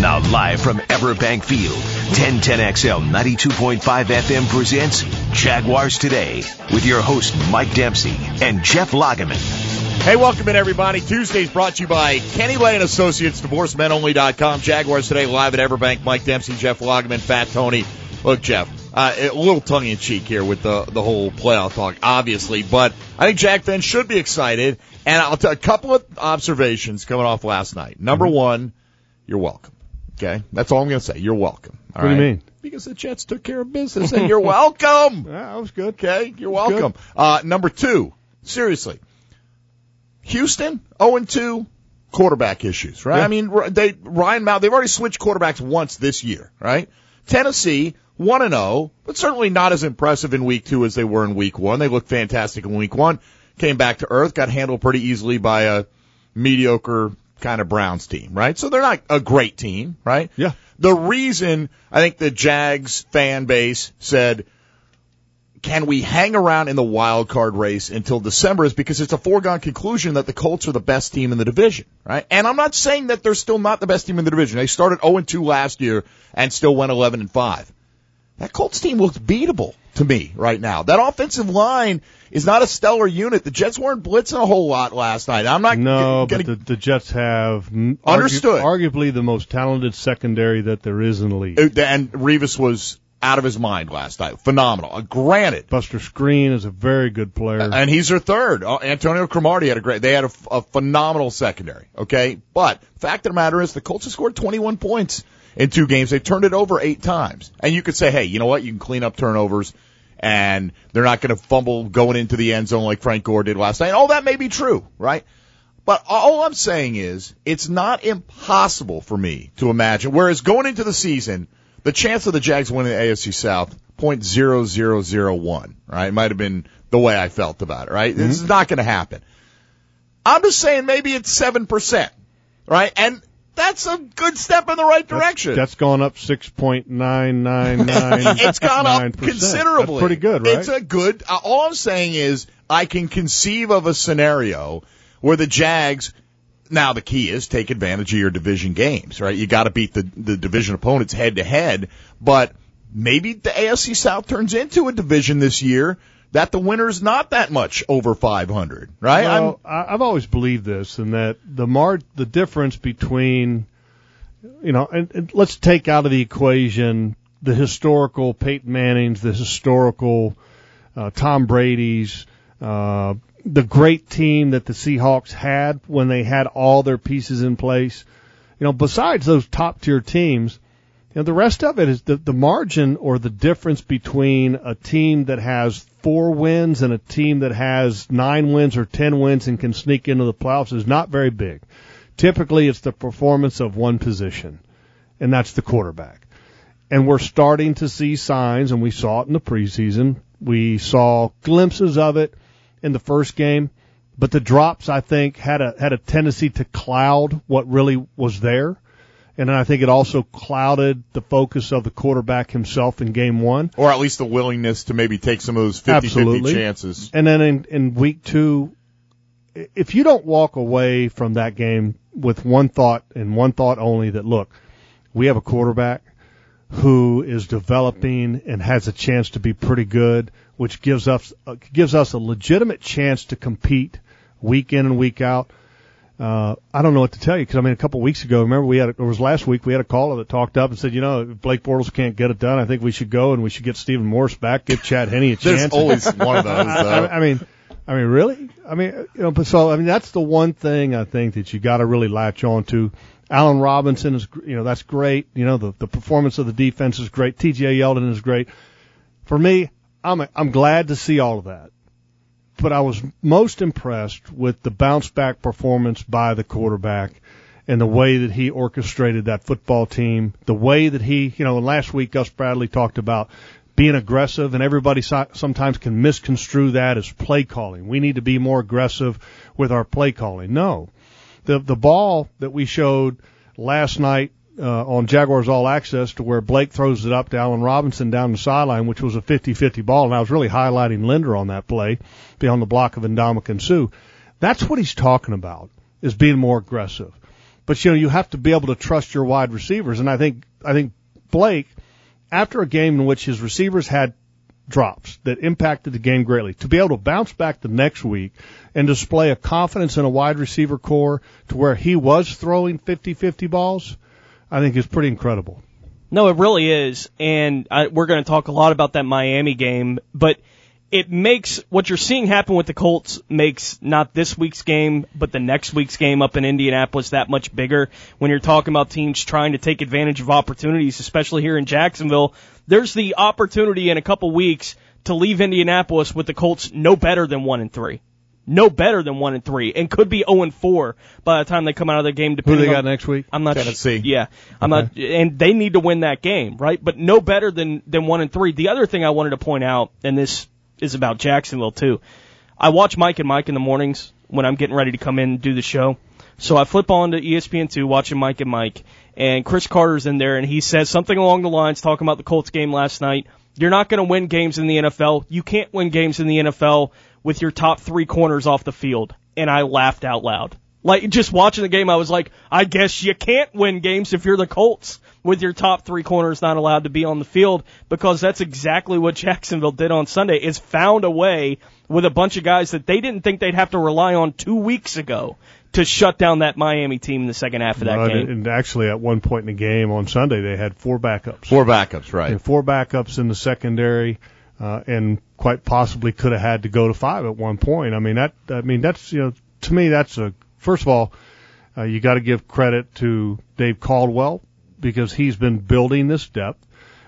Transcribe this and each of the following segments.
Now live from Everbank Field, 1010XL 92.5 FM presents Jaguars Today with your host Mike Dempsey and Jeff Lageman. Hey, welcome in, everybody. Tuesday's brought to you by Kenny Lane Associates, DivorceMenOnly.com. Jaguars Today live at Everbank. Mike Dempsey, Jeff Lageman, Fat Tony. Look, Jeff, a little tongue-in-cheek here with the whole playoff talk, obviously, but I think Jag fans should be excited. And I'll tell a couple of observations coming off last night. Number one, you're welcome. Okay? That's all I'm going to say. You're welcome. All what do you mean? Because the Jets took care of business, and you're welcome. Yeah, that was good. Okay? You're welcome. Number two, seriously, Houston, 0-2, quarterback issues, right? Yeah. I mean, Ryan Mallett, they've already switched quarterbacks once this year, right? Tennessee, 1-0, but certainly not as impressive in week 2 as they were in week 1. They looked fantastic in week 1. Came back to earth, got handled pretty easily by a mediocre kind of Browns team, right? So they're not a great team, right? Yeah. The reason I think the Jags fan base said, can we hang around in the wild card race until December, is because it's a foregone conclusion that the Colts are the best team in the division, right? And I'm not saying that they're still not the best team in the division. They started 0-2 last year and still went 11-5. That Colts team looks beatable to me right now. That offensive line is not a stellar unit. The Jets weren't blitzing a whole lot last night. I'm not but the Jets have arguably the most talented secondary that there is in the league. And Revis was out of his mind last night. Phenomenal. Granted, Buster Skrine is a very good player, and he's their third. Antonio Cromartie they had a phenomenal secondary. Okay, but fact of the matter is the Colts have scored 21 points in 2 games. They've turned it over 8 times. And you could say, hey, you know what? You can clean up turnovers, and they're not going to fumble going into the end zone like Frank Gore did last night. All that may be true, right? But all I'm saying is it's not impossible for me to imagine, whereas going into the season, the chance of the Jags winning the AFC South, 0.0001, right? It might have been the way I felt about it, right? Mm-hmm. This is not going to happen. I'm just saying maybe it's 7%, right? And that's a good step in the right direction. That's gone up 6.999. It's gone up considerably. That's pretty good, right? It's a good. All I'm saying is I can conceive of a scenario where the Jags. Now the key is take advantage of your division games, right? You got to beat the division opponents head to head, but maybe the AFC South turns into a division this year that the winner's not that much over 500, right? Well, I've always believed this, and that the difference between, and let's take out of the equation the historical Peyton Mannings, the historical Tom Brady's, the great team that the Seahawks had when they had all their pieces in place. Besides those top-tier teams, the rest of it is the margin or the difference between a team that has 4 wins and a team that has 9 wins or 10 wins and can sneak into the playoffs is not very big. Typically, it's the performance of one position, and that's the quarterback. And we're starting to see signs, and we saw it in the preseason. We saw glimpses of it in the first game, but the drops, I think, had a tendency to cloud what really was there. And then I think it also clouded the focus of the quarterback himself in game 1. Or at least the willingness to maybe take some of those 50-50 chances. And then in week 2, if you don't walk away from that game with one thought and one thought only, that, look, we have a quarterback who is developing and has a chance to be pretty good, which gives us a legitimate chance to compete week in and week out. I don't know what to tell you, because a couple of weeks ago, remember last week, we had a caller that talked up and said, if Blake Bortles can't get it done, I think we should go and we should get Stephen Morris back, give Chad Henne a chance. There's always one of those, though. I mean, really? That's the one thing I think that you got to really latch on to. Allen Robinson is, that's great. The performance of the defense is great. TJ Yeldon is great. For me, I'm glad to see all of that. But I was most impressed with the bounce-back performance by the quarterback and the way that he orchestrated that football team, the way that he, last week Gus Bradley talked about being aggressive, and everybody sometimes can misconstrue that as play calling. We need to be more aggressive with our play calling. No. The ball that we showed last night on Jaguars All Access, to where Blake throws it up to Allen Robinson down the sideline, which was a 50-50 ball, and I was really highlighting Linder on that play beyond the block of Ndamukong Suh. That's what he's talking about, is being more aggressive. But, you have to be able to trust your wide receivers. And I think Blake, after a game in which his receivers had drops that impacted the game greatly, to be able to bounce back the next week and display a confidence in a wide receiver core to where he was throwing 50-50 balls, I think is pretty incredible. No, it really is. And we're going to talk a lot about that Miami game, but it makes what you're seeing happen with the Colts makes not this week's game, but the next week's game up in Indianapolis that much bigger. When you're talking about teams trying to take advantage of opportunities, especially here in Jacksonville, there's the opportunity in a couple weeks to leave Indianapolis with the Colts no better than 1-3. No better than 1-3, and could be 0-4 by the time they come out of the game. Who they got next week? I'm not Tennessee. Yeah, I'm not, and they need to win that game, right? But no better than 1-3. The other thing I wanted to point out, and this is about Jacksonville too. I watch Mike and Mike in the mornings when I'm getting ready to come in and do the show. So I flip on to ESPN2 watching Mike and Mike, and Chris Carter's in there, and he says something along the lines talking about the Colts game last night. You're not going to win games in the NFL. You can't win games in the NFL with your top 3 corners off the field. And I laughed out loud. Like, just watching the game, I was like, I guess you can't win games if you're the Colts with your top 3 corners not allowed to be on the field, because that's exactly what Jacksonville did on Sunday, is found a way with a bunch of guys that they didn't think they'd have to rely on 2 weeks ago to shut down that Miami team in the second half of that game. And actually, at one point in the game on Sunday, they had 4 backups. 4 backups, right. And 4 backups in the secondary, and quite possibly could have had to go to 5 at one point. That's, to me, that's first of all, you got to give credit to Dave Caldwell, because he's been building this depth.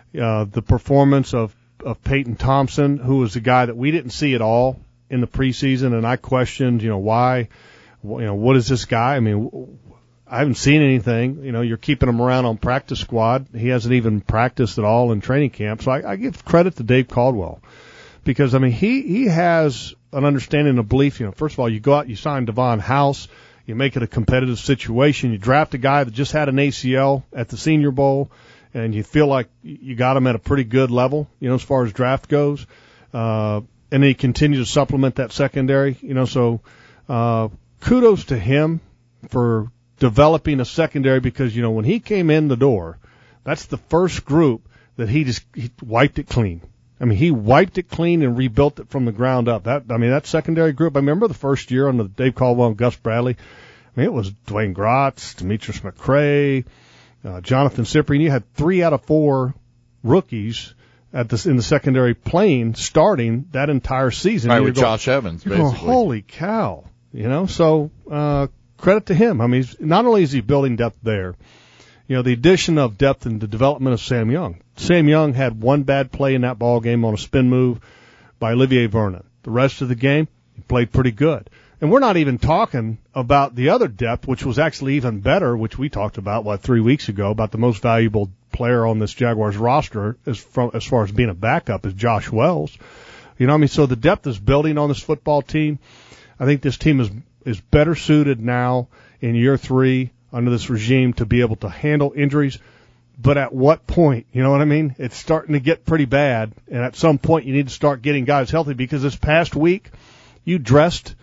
The performance of Peyton Thompson, who was a guy that we didn't see at all in the preseason, and I questioned, why, what is this guy? I mean, I haven't seen anything. You're keeping him around on practice squad. He hasn't even practiced at all in training camp. So I give credit to Dave Caldwell, because, he has an understanding and belief. First of all, you go out, you sign Devon House, you make it a competitive situation. You draft a guy that just had an ACL at the Senior Bowl, and you feel like you got him at a pretty good level, as far as draft goes. And then you continue to supplement that secondary, So kudos to him for developing a secondary, because, when he came in the door, that's the first group that he wiped it clean. He wiped it clean and rebuilt it from the ground up. That secondary group, I remember the first year under Dave Caldwell and Gus Bradley. It was Dwayne Gratz, Demetrius McCray, Jonathan Cyprien. You had 3 out of 4 rookies in the secondary playing, starting that entire season. Right, with Josh Evans, basically. Holy cow. So credit to him. Not only is he building depth there, the addition of depth and the development of Sam Young. Sam Young had 1 bad play in that ball game on a spin move by Olivier Vernon. The rest of the game, he played pretty good. And we're not even talking about the other depth, which was actually even better, which we talked about, 3 weeks ago, about the most valuable player on this Jaguars roster as far as being a backup is Josh Wells. So the depth is building on this football team. I think this team is better suited now in year 3 under this regime to be able to handle injuries. But at what point? You know what I mean? It's starting to get pretty bad, and at some point you need to start getting guys healthy, because this past week you dressed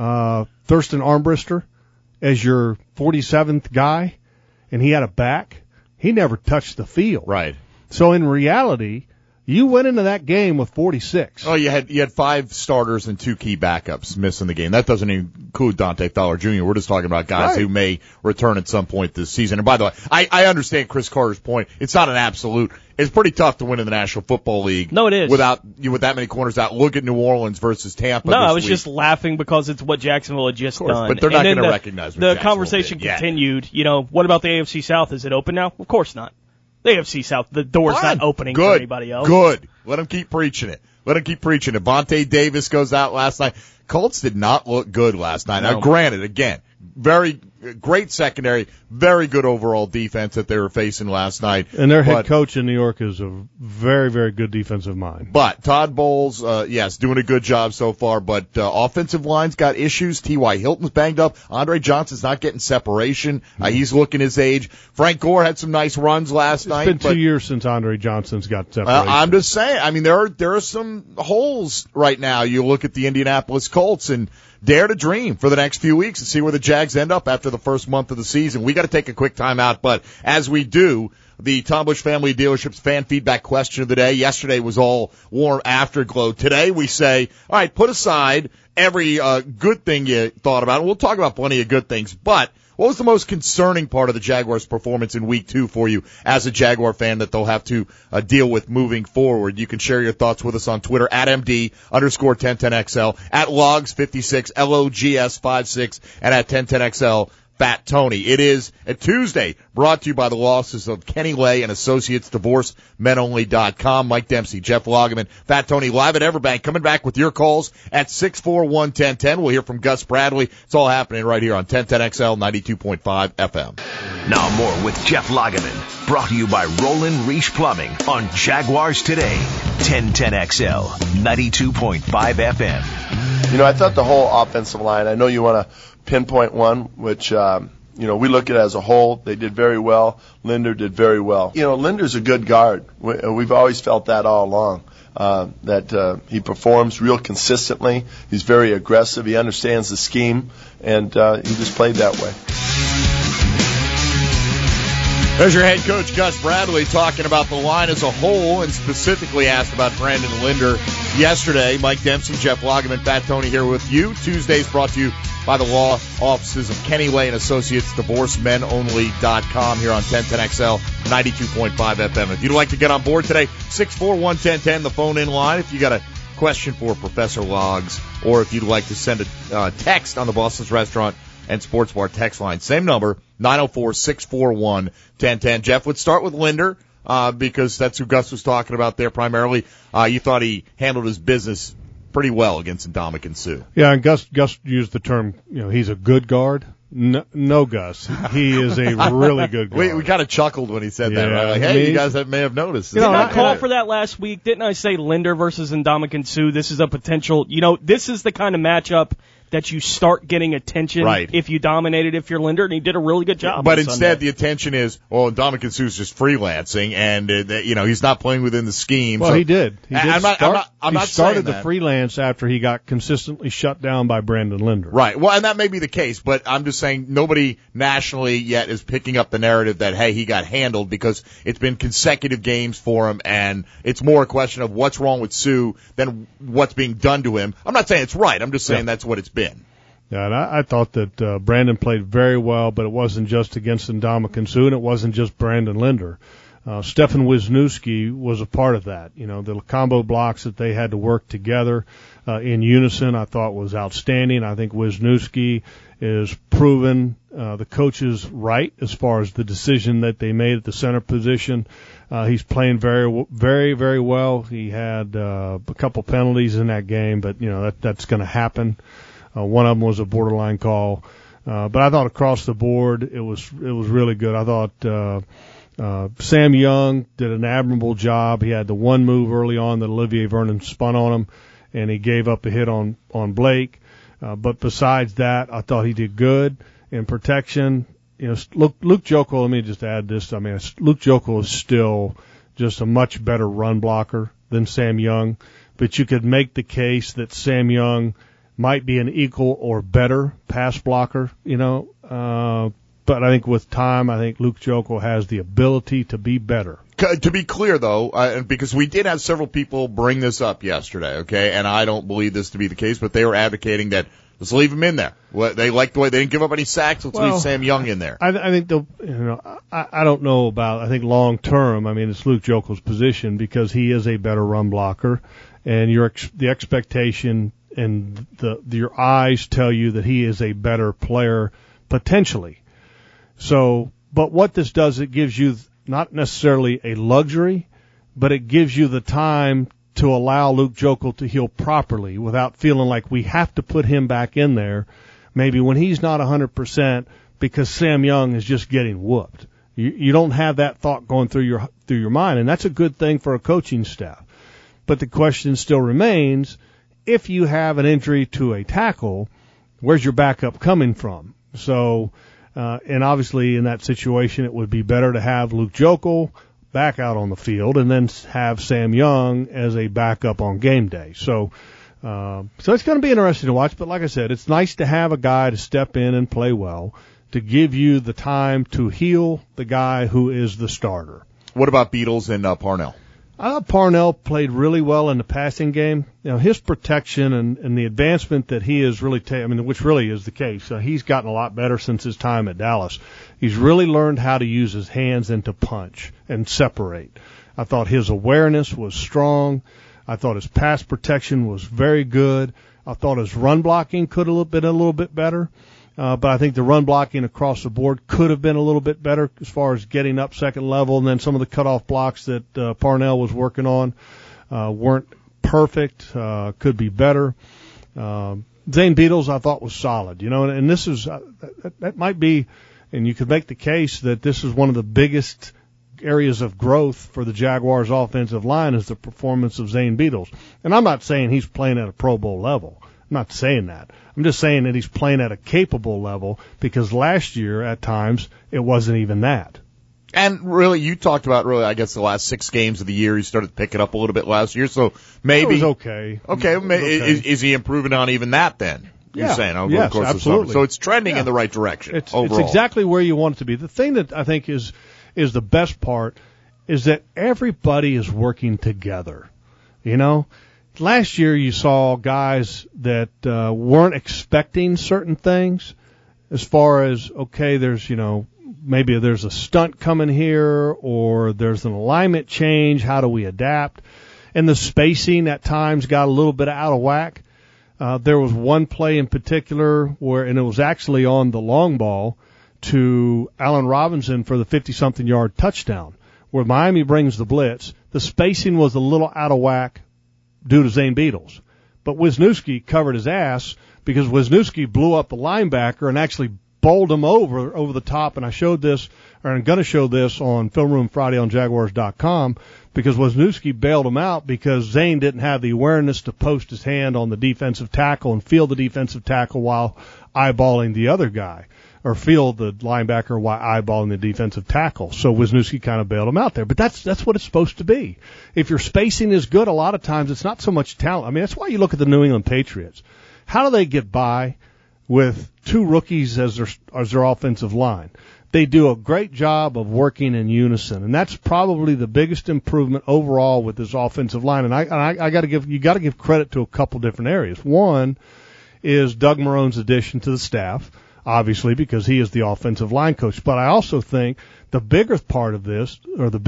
Thurston Armbrister as your 47th guy, and he had a back. He never touched the field. Right. So in reality, you went into that game with 46. Oh, you had 5 starters and 2 key backups missing the game. That doesn't include Dante Fowler Jr. We're just talking about guys who may return at some point this season. And by the way, I understand Chris Carter's point. It's not an absolute. It's pretty tough to win in the National Football League. No, it is. With that many corners out. Look at New Orleans versus Tampa. No, I was week. just laughing because it's what Jacksonville had just done. But they're not going to recognize what the Jacksonville conversation did. continued. What about the AFC South? Is it open now? Of course not. The AFC South, the door's not opening for anybody else. Good. Let them keep preaching it. Vontae Davis goes out last night. Colts did not look good last night. No. Now, granted, again, very great secondary, very good overall defense that they were facing last night. And their head coach in New York is a very, very good defensive mind. But Todd Bowles, yes, doing a good job so far, but offensive line's got issues. T.Y. Hilton's banged up. Andre Johnson's not getting separation. He's looking his age. Frank Gore had some nice runs last night. It's been 2 years since Andre Johnson's got separation. I'm just saying, there are some holes right now. You look at the Indianapolis Colts, and dare to dream for the next few weeks and see where the Jags end up after the first month of the season. We got to take a quick time out, but as we do, the Tom Busch Family Dealerships fan feedback question of the day. Yesterday was all warm afterglow. Today we say, all right, put aside every good thing you thought about. We'll talk about plenty of good things, but what was the most concerning part of the Jaguars' performance in Week 2 for you as a Jaguar fan that they'll have to deal with moving forward? You can share your thoughts with us on Twitter at MD_1010XL, at Logs56, LOGS56, and at 1010XL. Fat Tony. It is a Tuesday, brought to you by the losses of Kenny Lay and Associates, DivorceMenOnly.com. Mike Dempsey, Jeff Lageman, Fat Tony, live at Everbank, coming back with your calls at 641-1010. We'll hear from Gus Bradley. It's all happening right here on 1010XL 92.5 FM. Now more with Jeff Lageman, brought to you by Roland Reach Plumbing on Jaguars Today, 1010XL 92.5 FM. You know, I thought the whole offensive line, I know you want to pinpoint one, which, we look at it as a whole. They did very well. Linder did very well. You know, Linder's a good guard. We've always felt that all along, that he performs real consistently. He's very aggressive. He understands the scheme, and he just played that way. There's your head coach, Gus Bradley, talking about the line as a whole and specifically asked about Brandon Linder yesterday. Mike Dempsey, Jeff Lageman, Fat Tony here with you. Tuesdays brought to you by the law offices of Kenny Lay and Associates, DivorceMenOnly.com here on 1010XL 92.5 FM. If you'd like to get on board today, 641-1010, the phone-in line. If you got a question for Professor Logs, or if you'd like to send a text on the Boston's Restaurant and Sports Bar text line, same number, 904-641-1010. Jeff, let's start with Linder, because that's who Gus was talking about there primarily. You thought he handled his business pretty well against Ndamukong Suh. Yeah, and Gus used the term, he's a good guard. No, Gus. He is a really good guard. We kind of chuckled when he said that, right? Like, hey, you guys may have noticed. Didn't I call for that last week? Didn't I say Linder versus Ndamukong Suh? This is a potential, this is the kind of matchup that you start getting attention if you dominated, if you're Linder, and he did a really good job. But instead, the attention is, Ndamukong Suh's just freelancing, and he's not playing within the scheme. Well, so, he did. He started the that. freelance after he got consistently shut down by Brandon Linder. Right. Well, and that may be the case, but I'm just saying nobody nationally yet is picking up the narrative that, hey, he got handled, because it's been consecutive games for him, and it's more a question of what's wrong with Suh than what's being done to him. I'm not saying it's right. I'm just saying that's what it's been. Yeah, and I thought that Brandon played very well, but it wasn't just against Ndamukong Suh, and it wasn't just Brandon Linder. Stefan Wisniewski was a part of that. The combo blocks that they had to work together in unison, I thought was outstanding. I think Wisniewski is proven the coaches right as far as the decision that they made at the center position. He's playing very, very, very well. He had a couple penalties in that game, but that's going to happen. One of them was a borderline call, but I thought across the board it was really good. I thought Sam Young did an admirable job. He had the one move early on that Olivier Vernon spun on him, and he gave up a hit on Blake. But besides that, I thought he did good in protection. Luke Joeckel, let me just add this. I mean, Luke Joeckel is still just a much better run blocker than Sam Young, but you could make the case that Sam Young might be an equal or better pass blocker, but I think with time, I think Luke Joeckel has the ability to be better. To be clear, though, because we did have several people bring this up yesterday, okay, and I don't believe this to be the case, but they were advocating that let's leave him in there. They liked the way they didn't give up any sacks. Let's leave Sam Young in there. I think I don't know about. I think long term, it's Luke Joeckel's position because he is a better run blocker, and the expectation and your eyes tell you that he is a better player potentially. So, but what this does, it gives you not necessarily a luxury, but it gives you the time to allow Luke Joeckel to heal properly without feeling like we have to put him back in there maybe when he's not 100% because Sam Young is just getting whooped. You don't have that thought going through your mind, and that's a good thing for a coaching staff. But the question still remains, if you have an injury to a tackle, where's your backup coming from? So, and obviously in that situation, it would be better to have Luke Joeckel back out on the field and then have Sam Young as a backup on game day. So, So it's going to be interesting to watch. But like I said, it's nice to have a guy to step in and play well, to give you the time to heal the guy who is the starter. What about Beatles and Parnell? I thought Parnell played really well in the passing game. You know, his protection and the advancement that he has really taken, which really is the case. He's gotten a lot better since his time at Dallas. He's really learned how to use his hands and to punch and separate. I thought his awareness was strong. I thought his pass protection was very good. I thought his run blocking could have been a little bit better. But I think the run blocking across the board could have been a little bit better as far as getting up second level. And then some of the cutoff blocks that Parnell was working on weren't perfect, could be better. Zane Beadles I thought was solid, and this is that might be, and you could make the case that this is one of the biggest areas of growth for the Jaguars offensive line is the performance of Zane Beadles. And I'm not saying he's playing at a Pro Bowl level. I'm not saying that. I'm just saying that he's playing at a capable level, because last year at times it wasn't even that. And really, you talked about I guess the last 6 games of the year he started picking up a little bit last year, so maybe it was okay. Okay, is he improving on even that then? You're saying over the course of summer. So it's trending in the right direction. It's overall. It's exactly where you want it to be. The thing that I think is the best part is that everybody is working together. Last year you saw guys that weren't expecting certain things as far as, okay, there's, maybe there's a stunt coming here or there's an alignment change. How do we adapt? And the spacing at times got a little bit out of whack. There was one play in particular and it was actually on the long ball to Allen Robinson for the 50-something yard touchdown, where Miami brings the blitz. The spacing was a little out of whack due to Zane Beadles. But Wisniewski covered his ass because Wisniewski blew up the linebacker and actually bowled him over the top. And I showed this, or I'm going to show this on Film Room Friday on Jaguars.com, because Wisniewski bailed him out because Zane didn't have the awareness to post his hand on the defensive tackle and feel the defensive tackle while eyeballing the other guy, or feel the linebacker while eyeballing the defensive tackle. So Wisniewski kind of bailed him out there. But that's what it's supposed to be. If your spacing is good, a lot of times it's not so much talent. That's why you look at the New England Patriots. How do they get by with 2 rookies as their offensive line? They do a great job of working in unison, and that's probably the biggest improvement overall with this offensive line. And I got to give credit to a couple different areas. One is Doug Marone's addition to the staff, obviously, because he is the offensive line coach. But I also think the biggest part of this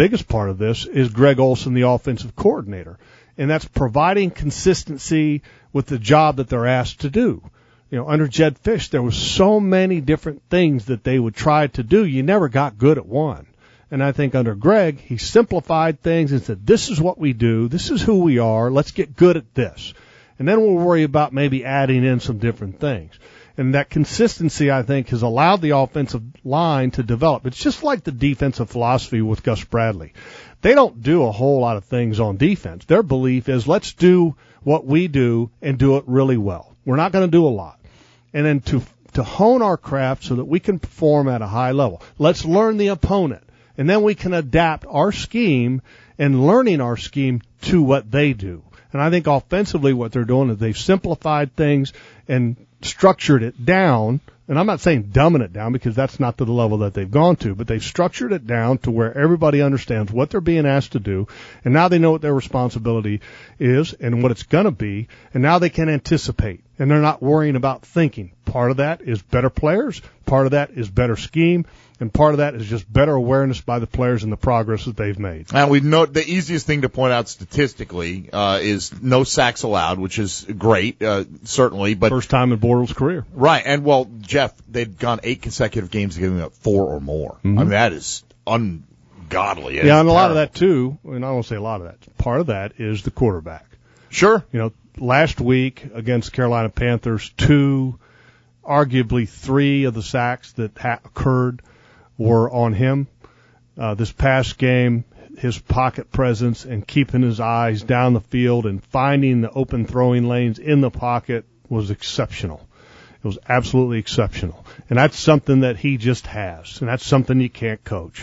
is Greg Olson, the offensive coordinator, and that's providing consistency with the job that they're asked to do. Under Jed Fish, there was so many different things that they would try to do. You never got good at one. And I think under Greg, he simplified things and said, this is what we do. This is who we are. Let's get good at this. And then we'll worry about maybe adding in some different things. And that consistency, I think, has allowed the offensive line to develop. It's just like the defensive philosophy with Gus Bradley. They don't do a whole lot of things on defense. Their belief is, let's do what we do and do it really well. We're not going to do a lot. And then to hone our craft so that we can perform at a high level. Let's learn the opponent, and then we can adapt our scheme and learning our scheme to what they do. And I think offensively what they're doing is they've simplified things and structured it down. And I'm not saying dumbing it down, because that's not to the level that they've gone to, but they've structured it down to where everybody understands what they're being asked to do, and now they know what their responsibility is and what it's going to be, and now they can anticipate, and they're not worrying about thinking. Part of that is better players, part of that is better scheme, and part of that is just better awareness by the players and the progress that they've made. And we know the easiest thing to point out statistically is no sacks allowed, which is great, certainly. But first time in Bortles' career. Right, and Jeff, they'd gone 8 consecutive games giving up 4 or more. Mm-hmm. That is ungodly. Yeah, and a lot of that too, and I won't say a lot of that, part of that is the quarterback. Sure. Last week against Carolina Panthers, 2, arguably 3 of the sacks that occurred were on him. This past game, his pocket presence and keeping his eyes down the field and finding the open throwing lanes in the pocket was exceptional. It was absolutely exceptional. And that's something that he just has, and that's something you can't coach.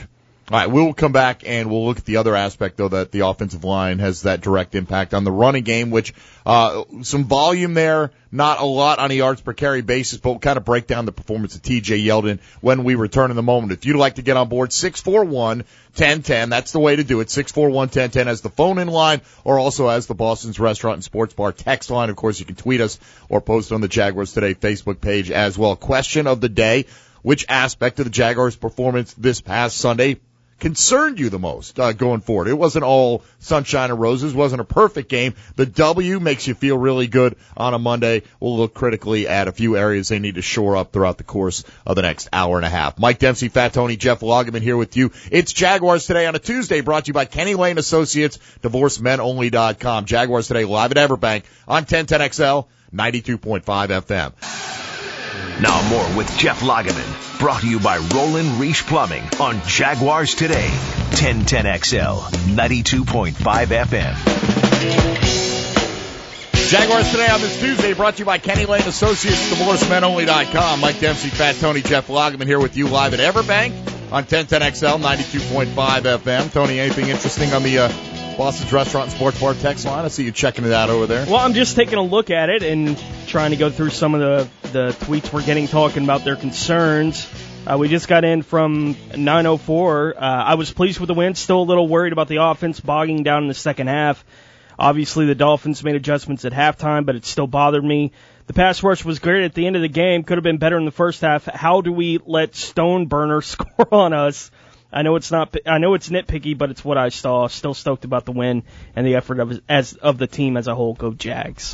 All right, we'll come back and we'll look at the other aspect, though, that the offensive line has that direct impact on the running game, which some volume there, not a lot on a yards per carry basis, but we'll kind of break down the performance of T.J. Yeldon when we return in the moment. If you'd like to get on board, 641-1010, that's the way to do it, 641-1010 as the phone-in line or also as the Boston's Restaurant and Sports Bar text line. Of course, you can tweet us or post on the Jaguars Today Facebook page as well. Question of the day, which aspect of the Jaguars' performance this past Sunday concerned you the most going forward? It wasn't all sunshine and roses. It wasn't a perfect game. The W makes you feel really good on a Monday. We'll look critically at a few areas they need to shore up throughout the course of the next hour and a half. Mike Dempsey, Fat Tony, Jeff Lageman here with you. It's Jaguars Today on a Tuesday, brought to you by Kenny Lane Associates, DivorceMenOnly.com. Jaguars Today live at Everbank on 1010XL, 92.5 FM. Now more with Jeff Lageman, brought to you by Roland Reich Plumbing on Jaguars Today, 1010XL, 92.5 FM. Jaguars Today on this Tuesday, brought to you by Kenny Lane Associates, DivorceMenOnly.com. Mike Dempsey, Fat Tony, Jeff Lageman here with you live at Everbank on 1010XL, 92.5 FM. Tony, anything interesting on the Boston's Restaurant and Sports Bar text line? I see you checking it out over there. Well, I'm just taking a look at it and trying to go through some of the tweets we're getting talking about their concerns. We just got in from 904. I was pleased with the win, still a little worried about the offense bogging down in the second half. Obviously, the Dolphins made adjustments at halftime, but it still bothered me. The pass rush was great at the end of the game, could have been better in the first half. How do we let Stoneburner score on us? I know it's nitpicky, but it's what I saw. Still stoked about the win and the effort of the team as a whole. Go Jags.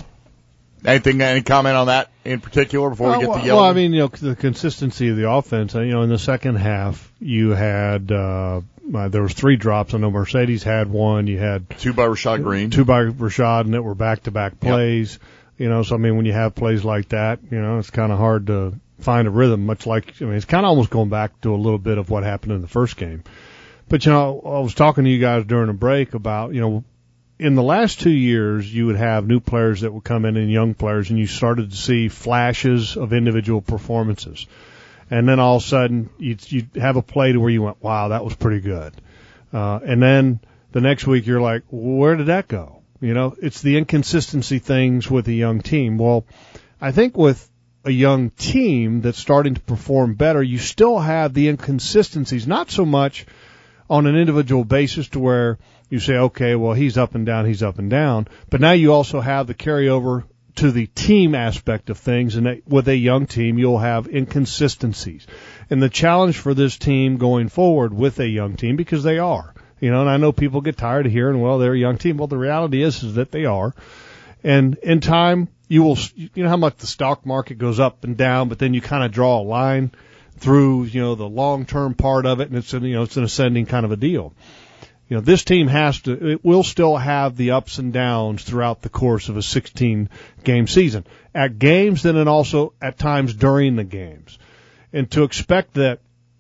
Any comment on that in particular before we get to Yeldon? Well, I mean, the consistency of the offense. In the second half, you had there was 3 drops. I know Mercedes had one. You had 2 by Rashad Green, 2 by Rashad, and it were back-to-back plays. Yep. So I mean, when you have plays like that, it's kind of hard to find a rhythm. Much like it's kind of almost going back to a little bit of what happened in the first game. But I was talking to you guys during a break about in the last 2 years, you would have new players that would come in and young players, and you started to see flashes of individual performances. And then all of a sudden, you'd have a play to where you went, wow, that was pretty good. And then the next week, you're like, where did that go? It's the inconsistency things with a young team. Well, I think with a young team that's starting to perform better, you still have the inconsistencies, not so much on an individual basis to where you say, okay, well, he's up and down, but now you also have the carryover to the team aspect of things, and with a young team, you'll have inconsistencies. And the challenge for this team going forward with a young team, because they are, and I know people get tired of hearing, well, they're a young team. Well, the reality is that they are. And in time, you will, how much the stock market goes up and down, but then you kind of draw a line through, the long-term part of it, and it's an ascending kind of a deal. This team it will still have the ups and downs throughout the course of a 16-game season. At games, then, and also at times during the games. And to expect that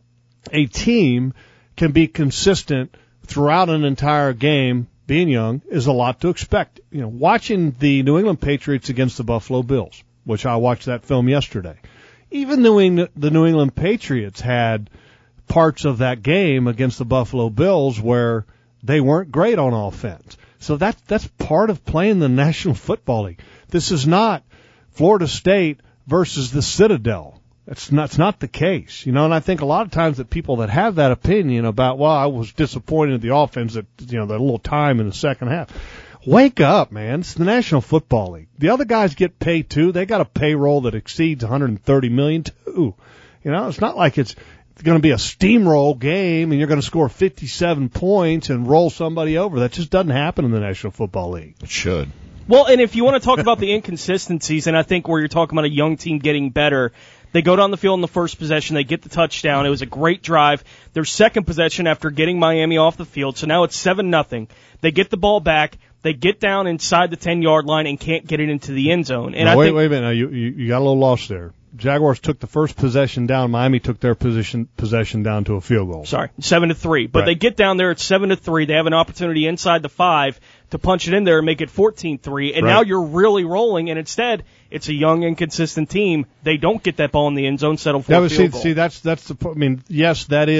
a team can be consistent throughout an entire game, being young, is a lot to expect. Watching the New England Patriots against the Buffalo Bills, which I watched that film yesterday. Even the New England Patriots had parts of that game against the Buffalo Bills where they weren't great on offense. So that's part of playing the National Football League. This is not Florida State versus the Citadel. It's not the case, and I think a lot of times that people that have that opinion about, well, I was disappointed in the offense that, that little time in the second half. Wake up, man. It's the National Football League. The other guys get paid too. They got a payroll that exceeds $130 million too. It's not like it's going to be a steamroll game and you're going to score 57 points and roll somebody over. That just doesn't happen in the National Football League. It should. Well, and if you want to talk about the inconsistencies, and I think where you're talking about a young team getting better, they go down the field in the first possession. They get the touchdown. It was a great drive. Their second possession after getting Miami off the field, so now it's 7-0. They get the ball back. They get down inside the 10-yard line and can't get it into the end zone. And wait a minute. Now, you got a little lost there. Jaguars took the first possession down. Miami took their possession down to a field goal. Sorry, 7-3. But They get down there at 7-3. They have an opportunity inside the 5 to punch it in there and make it 14-3. And now you're really rolling. And instead, it's a young, inconsistent team. They don't get that ball in the end zone, settle for a field goal. See, that's the. I mean, yes, that is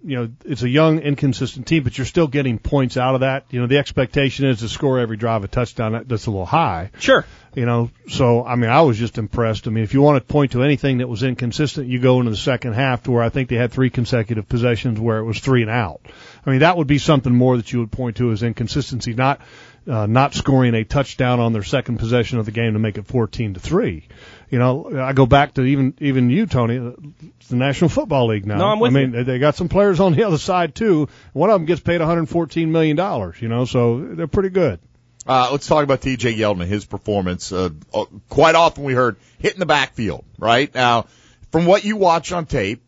it's a young, inconsistent team, but you're still getting points out of that. The expectation is to score every drive a touchdown. That's a little high. Sure. So, I was just impressed. If you want to point to anything that was inconsistent, you go into the second half to where I think they had 3 consecutive possessions where it was 3 and out. That would be something more that you would point to as inconsistency, not scoring a touchdown on their second possession of the game to make it 14-3. I go back to even you, Tony. It's the National Football League now. No, I'm with you. They got some players on the other side too. One of them gets paid $114 million. So they're pretty good. Let's talk about T.J. Yeldon and his performance. Quite often we heard hit in the backfield, right? Now, from what you watch on tape,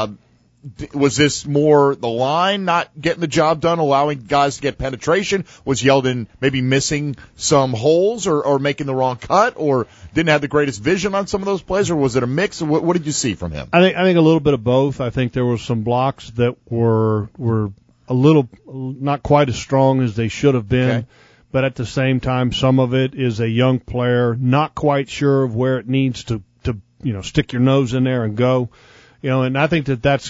was this more the line not getting the job done, allowing guys to get penetration? Was Yeldon maybe missing some holes or making the wrong cut or didn't have the greatest vision on some of those plays, or was it a mix? What did you see from him? I think a little bit of both. I think there were some blocks that were a little not quite as strong as they should have been. Okay. But at the same time, some of it is a young player not quite sure of where it needs to stick your nose in there and go. And I think that's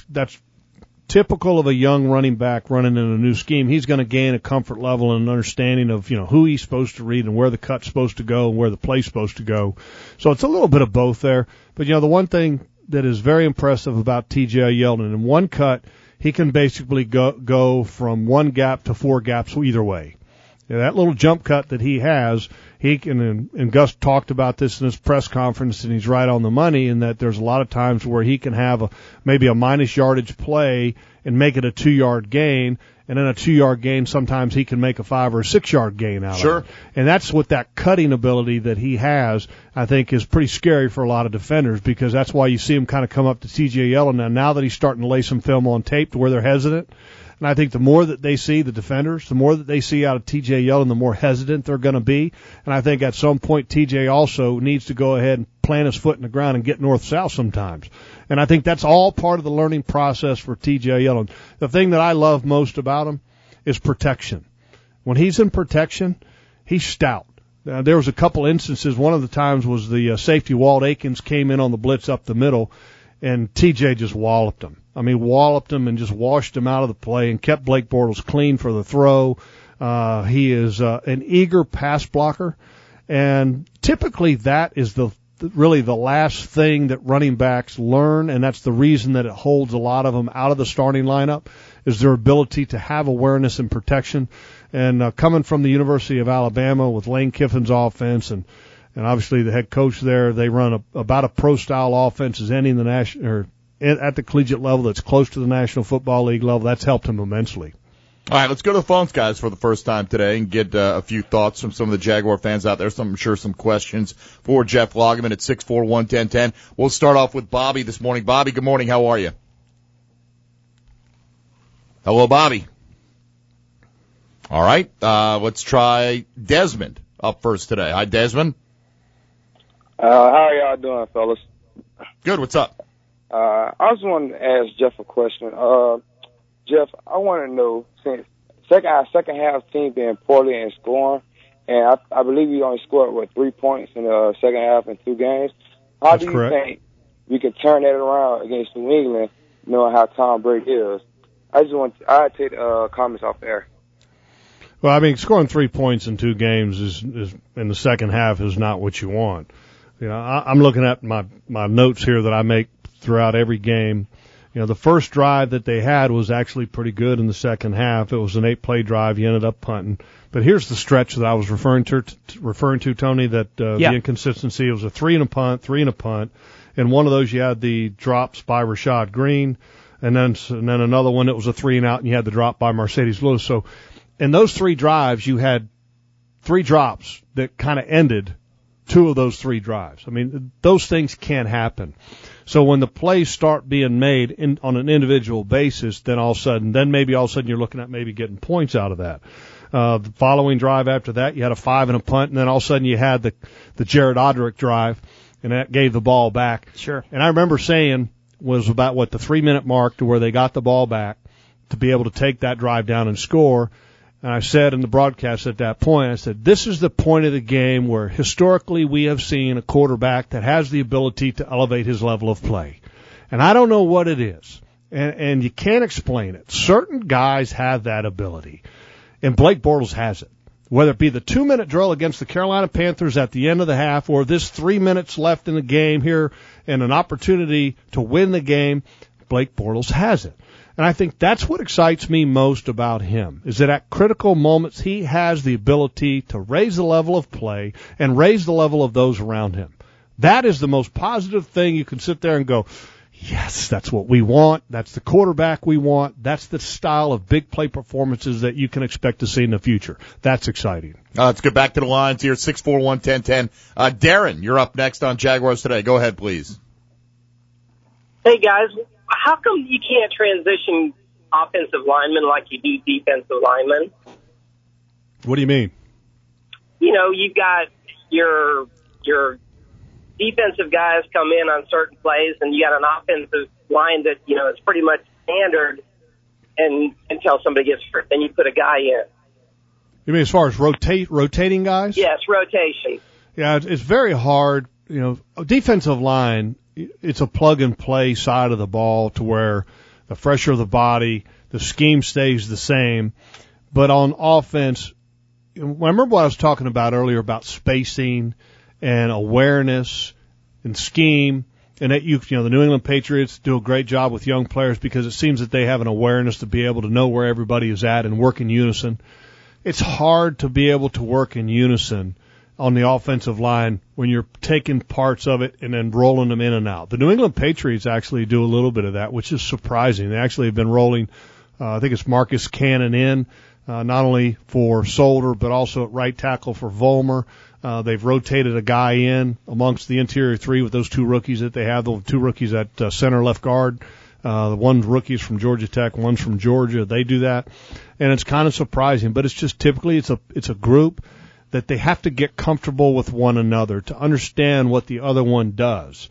typical of a young running back running in a new scheme. He's going to gain a comfort level and an understanding of, who he's supposed to read and where the cut's supposed to go and where the play's supposed to go. So it's a little bit of both there. But, the one thing that is very impressive about T.J. Yeldon, in one cut, he can basically go from 1 gap to 4 gaps either way. That little jump cut that he has, he can, and Gus talked about this in his press conference, and he's right on the money in that there's a lot of times where he can have maybe a minus yardage play and make it a 2-yard gain, and then a 2-yard gain, sometimes he can make a 5 or a 6-yard gain out of it. And that's what that cutting ability that he has, I think, is pretty scary for a lot of defenders, because that's why you see him kind of come up to T.J. Yeldon now that he's starting to lay some film on tape to where they're hesitant. And I think the more that they see, the defenders, the more that they see out of T.J. Yeldon, the more hesitant they're going to be. And I think at some point T.J. also needs to go ahead and plant his foot in the ground and get north-south sometimes. And I think that's all part of the learning process for T.J. Yeldon. The thing that I love most about him is protection. When he's in protection, he's stout. There was a couple instances. One of the times was the safety Walt Aikens came in on the blitz up the middle, and T.J. just walloped him. Walloped him and just washed him out of the play and kept Blake Bortles clean for the throw. He is an eager pass blocker, and typically that is really the last thing that running backs learn, and that's the reason that it holds a lot of them out of the starting lineup, is their ability to have awareness and protection. And coming from the University of Alabama with Lane Kiffin's offense and obviously the head coach there, they run about a pro-style offense as any in the national or at the collegiate level that's close to the National Football League level. That's helped him immensely. All right, let's go to the phones, guys, for the first time today and get a few thoughts from some of the Jaguar fans out there. I'm sure some questions for Jeff Lageman at 641-1010. We'll start off with Bobby this morning. Bobby, good morning. How are you? Hello, Bobby. All right, let's try Desmond up first today. Hi, Desmond. How are y'all doing, fellas? Good. What's up? I just wanted to ask Jeff a question. Jeff, I want to know, since second half team being poorly in scoring, and I believe we only scored, 3 points in the second half in 2 games. How do you think we can turn that around against New England, knowing how Tom Brady is? I'd take comments off there. Well, scoring 3 points in 2 games is in the second half is not what you want. I'm looking at my notes here that I make throughout every game. The first drive that they had was actually pretty good in the second half. It was an 8-play drive. You ended up punting. But here's the stretch that I was referring to, Tony, that the inconsistency. It was a 3 and a punt, 3 and a punt. And one of those you had the drops by Rashad Green. And then another one that was a 3 and out, and you had the drop by Mercedes Lewis. So in those 3 drives, you had 3 drops that kind of ended 2 of those 3 drives. Those things can't happen. So when the plays start being made on an individual basis, then maybe all of a sudden you're looking at maybe getting points out of that. The following drive after that, you had a 5 and a punt, and then all of a sudden you had the Jared Odrick drive, and that gave the ball back. Sure. And I remember saying was about the 3-minute mark to where they got the ball back to be able to take that drive down and score. And I said in the broadcast at that point, I said, this is the point of the game where historically we have seen a quarterback that has the ability to elevate his level of play. And I don't know what it is. and you can't explain it. Certain guys have that ability, and Blake Bortles has it. Whether it be the 2-minute drill against the Carolina Panthers at the end of the half, or this 3 minutes left in the game here and an opportunity to win the game, Blake Bortles has it. And I think that's what excites me most about him, is that at critical moments he has the ability to raise the level of play and raise the level of those around him. That is the most positive thing. You can sit there and go, yes, that's what we want. That's the quarterback we want. That's the style of big play performances that you can expect to see in the future. That's exciting. Let's get back to the lines here, 641-1010. Darren, you're up next on Jaguars Today. Go ahead, please. Hey, guys. How come you can't transition offensive linemen like you do defensive linemen? What do you mean? You know, you've got your defensive guys come in on certain plays, and you got an offensive line that, you know, is pretty much standard and until somebody gets hurt. Then you put a guy in. You mean as far as rotating guys? Yes, rotation. Yeah, it's very hard. You know, defensive line, it's a plug-and-play side of the ball to where the pressure of the body, the scheme stays the same. But on offense, I remember what I was talking about earlier about spacing and awareness and scheme, and that you know the New England Patriots do a great job with young players because it seems that they have an awareness to be able to know where everybody is at and work in unison. It's hard to be able to work in unison on the offensive line when you're taking parts of it and then rolling them in and out. The New England Patriots actually do a little bit of that, which is surprising. They actually have been rolling, I think it's Marcus Cannon in, not only for Solder but also at right tackle for Vollmer. They've rotated a guy in amongst the interior three with those two rookies that they have, the two rookies at center left guard. The one rookie is from Georgia Tech, one's from Georgia. They do that, and it's kind of surprising. But it's just typically it's a group that they have to get comfortable with one another to understand what the other one does,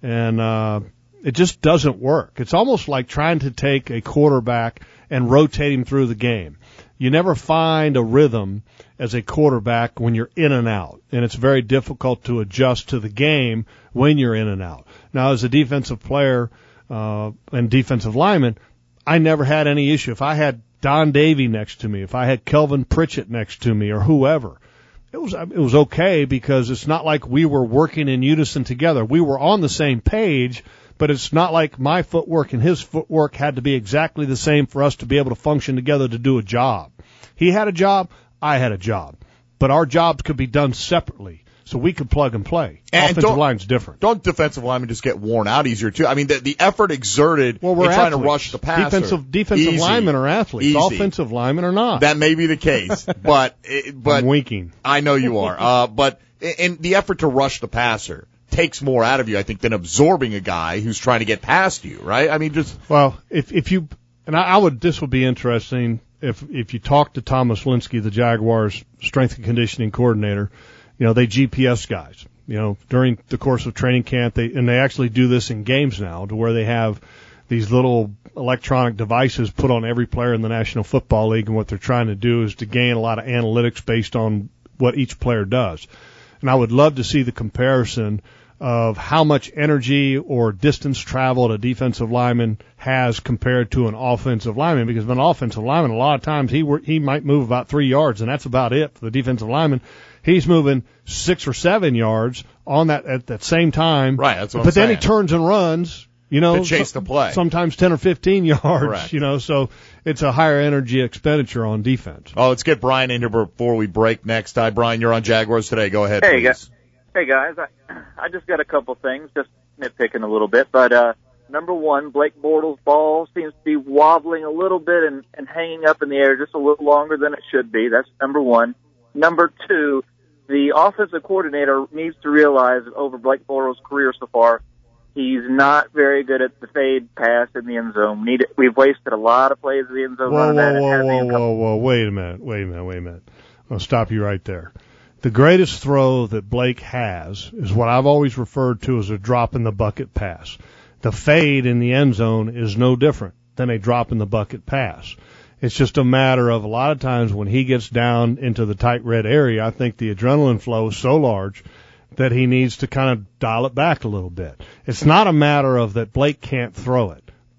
and it just doesn't work. It's almost like trying to take a quarterback and rotate him through the game. You never find a rhythm as a quarterback when you're in and out, and it's very difficult to adjust to the game when you're in and out. Now, as a defensive player and defensive lineman, I never had any issue. If I had Don Davey next to me, if I had Kelvin Pritchett next to me or whoever, it was okay because it's not like we were working in unison together. We were on the same page, but it's not like my footwork and his footwork had to be exactly the same for us to be able to function together to do a job. He had a job, I had a job, but our jobs could be done separately, so we could plug and play. And offensive line's different. Don't defensive linemen just get worn out easier too? I mean, the effort exerted in trying to rush the passer. Defensive linemen are athletes. Easy. Offensive linemen are not. That may be the case, but I'm winking. I know you are. But in the effort to rush the passer takes more out of you, I think, than absorbing a guy who's trying to get past you, right? I mean, if you and I would, this would be interesting if you talk to Thomas Linsky, the Jaguars' strength and conditioning coordinator. You know, they GPS guys. You know, during the course of training camp, they actually do this in games now, to where they have these little electronic devices put on every player in the National Football League, and what they're trying to do is to gain a lot of analytics based on what each player does. And I would love to see the comparison of how much energy or distance traveled a defensive lineman has compared to an offensive lineman, because an offensive lineman, a lot of times he might move about 3 yards, and that's about it for the defensive lineman. He's moving 6 or 7 yards on that at that same time. Right, that's what I'm But then saying. he turns and runs, you know, to chase the play. Sometimes 10 or 15 yards, Correct. You know, so it's a higher energy expenditure on defense. Oh, let's get Brian in here before we break next. Hi, Brian, you're on Jaguars Today. Go ahead, Hey, please. Hey, guys. I just got a couple things, just nitpicking a little bit. But number one, Blake Bortles' ball seems to be wobbling a little bit and hanging up in the air just a little longer than it should be. That's number one. Number two, the offensive coordinator needs to realize that over Blake Bortles' career so far, he's not very good at the fade pass in the end zone. We've wasted a lot of plays in the end zone. Whoa. Wait a minute. I'll stop you right there. The greatest throw that Blake has is what I've always referred to as a drop in the bucket pass. The fade in the end zone is no different than a drop in the bucket pass. It's just a matter of a lot of times when he gets down into the tight red area, I think the adrenaline flow is so large that he needs to kind of dial it back a little bit. It's not a matter of that Blake can't throw it.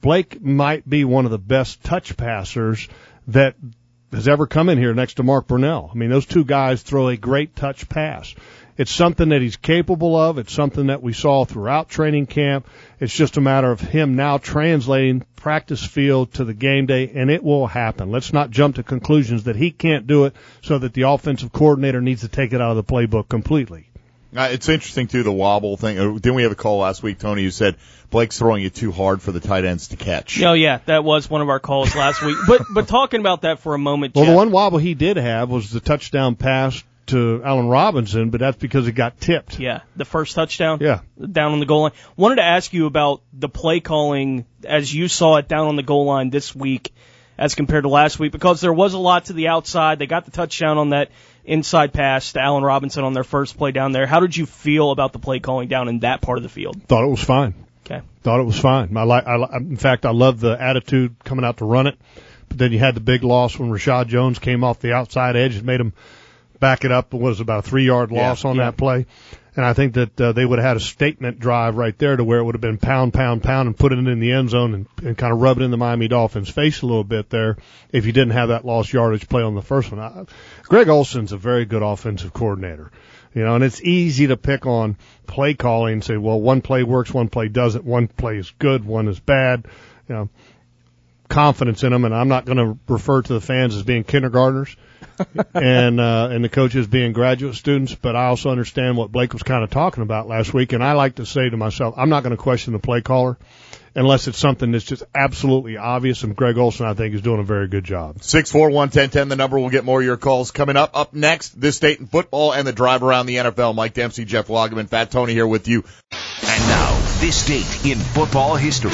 Blake might be one of the best touch passers that has ever come in here next to Mark Brunell. I mean, those two guys throw a great touch pass. It's something that he's capable of. It's something that we saw throughout training camp. It's just a matter of him now translating practice field to the game day, and it will happen. Let's not jump to conclusions that he can't do it so that the offensive coordinator needs to take it out of the playbook completely. It's interesting, too, the wobble thing. Didn't we have a call last week, Tony, you said Blake's throwing it too hard for the tight ends to catch? Oh, yeah, that was one of our calls last week. But talking about that for a moment, well, Jeff, the one wobble he did have was the touchdown pass to Allen Robinson, but that's because it got tipped. Yeah, the first touchdown. Yeah. Down on the goal line. Wanted to ask you about the play calling as you saw it down on the goal line this week as compared to last week, because there was a lot to the outside. They got the touchdown on that inside pass to Allen Robinson on their first play down there. How did you feel about the play calling down in that part of the field? Thought it was fine. Okay. Thought it was fine. In fact, I love the attitude coming out to run it. But then you had the big loss when Rashad Jones came off the outside edge and made him back it up. It was about a 3-yard loss on that play. And I think that they would have had a statement drive right there to where it would have been pound, pound, pound, and put it in the end zone and kind of rub it in the Miami Dolphins' face a little bit there if you didn't have that lost yardage play on the first one. Greg Olson's a very good offensive coordinator. You know, and it's easy to pick on play calling and say, well, one play works, one play doesn't, one play is good, one is bad. You know, confidence in them, and I'm not going to refer to the fans as being kindergartners and the coaches being graduate students, but I also understand what Blake was kind of talking about last week, and I like to say to myself, I'm not going to question the play caller unless it's something that's just absolutely obvious, and Greg Olson, I think, is doing a very good job. 641-1010, the number. We'll get more of your calls coming up. Up next, This State in Football and the drive around the NFL. Mike Dempsey, Jeff Lageman, Fat Tony here with you. And now, This State in Football History.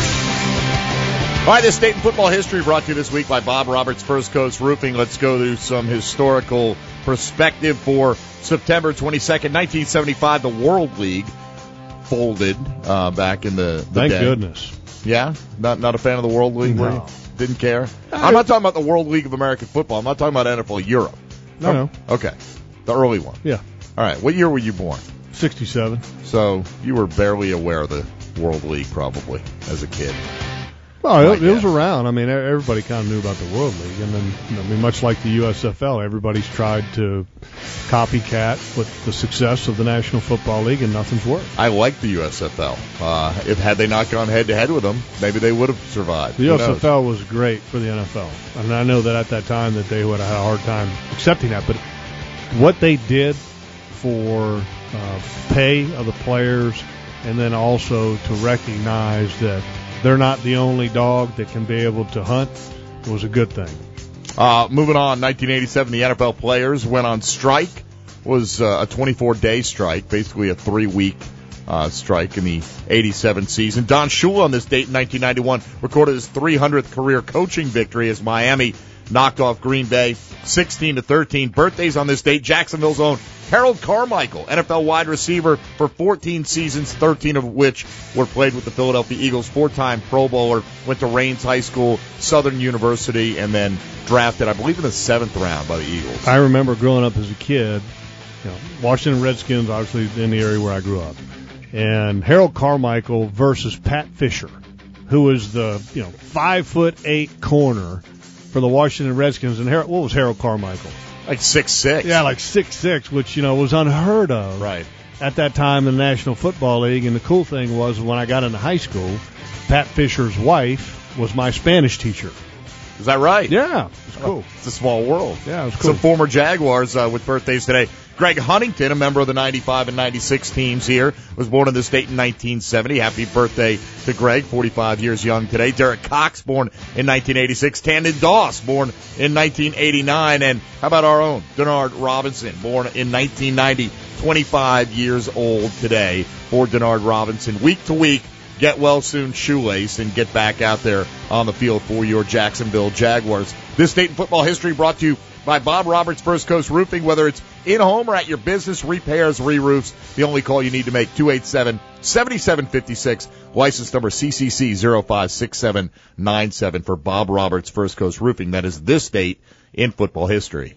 All right, This State in Football History brought to you this week by Bob Roberts First Coast Roofing. Let's go to some historical perspective for September 22nd, 1975. The World League folded back in the Thank day. goodness. Yeah? Not a fan of the World League, were you? No. Didn't care? I'm not talking about the World League of American Football. I'm not talking about NFL Europe. No. Okay. The early one. Yeah. All right. What year were you born? 67. So you were barely aware of the World League probably as a kid. Well, it was around. I mean, everybody kind of knew about the World League. And then, I mean, much like the USFL, everybody's tried to copycat with the success of the National Football League, and nothing's worked. I like the USFL. Had they not gone head-to-head with them, maybe they would have survived. The USFL was great for the NFL. And I know that at that time that they would have had a hard time accepting that. But what they did for pay of the players, and then also to recognize that they're not the only dog that can be able to hunt, was a good thing. Moving on, 1987, the NFL players went on strike. It was a 24-day strike, basically a 3-week strike in the 87 season. Don Shula on this date in 1991 recorded his 300th career coaching victory as Miami knocked off Green Bay 16-13. Birthdays on this date, Jacksonville's own Harold Carmichael, NFL wide receiver for 14 seasons, 13 of which were played with the Philadelphia Eagles, 4-time Pro Bowler, went to Raines High School, Southern University, and then drafted, I believe, in the 7th round by the Eagles. I remember growing up as a kid, Washington Redskins, obviously in the area where I grew up, and Harold Carmichael versus Pat Fisher, who was the 5'8" corner for the Washington Redskins. And what was Harold Carmichael? Like 6'6". Yeah, like 6'6", which, was unheard of. Right. At that time in the National Football League. And the cool thing was when I got into high school, Pat Fisher's wife was my Spanish teacher. Is that right? Yeah. It's cool. It's a small world. Yeah, it was cool. Some former Jaguars with birthdays today. Greg Huntington, a member of the 95 and 96 teams here, was born in this state in 1970. Happy birthday to Greg, 45 years young today. Derek Cox, born in 1986. Tandon Doss, born in 1989. And how about our own Denard Robinson, born in 1990, 25 years old today for Denard Robinson. Week to week, get well soon, shoelace, and get back out there on the field for your Jacksonville Jaguars. This State in Football History brought to you by Bob Roberts First Coast Roofing. Whether it's in-home or at your business, repairs, re-roofs, the only call you need to make, 287-7756, license number CCC 056797 for Bob Roberts First Coast Roofing. That is This State in Football History.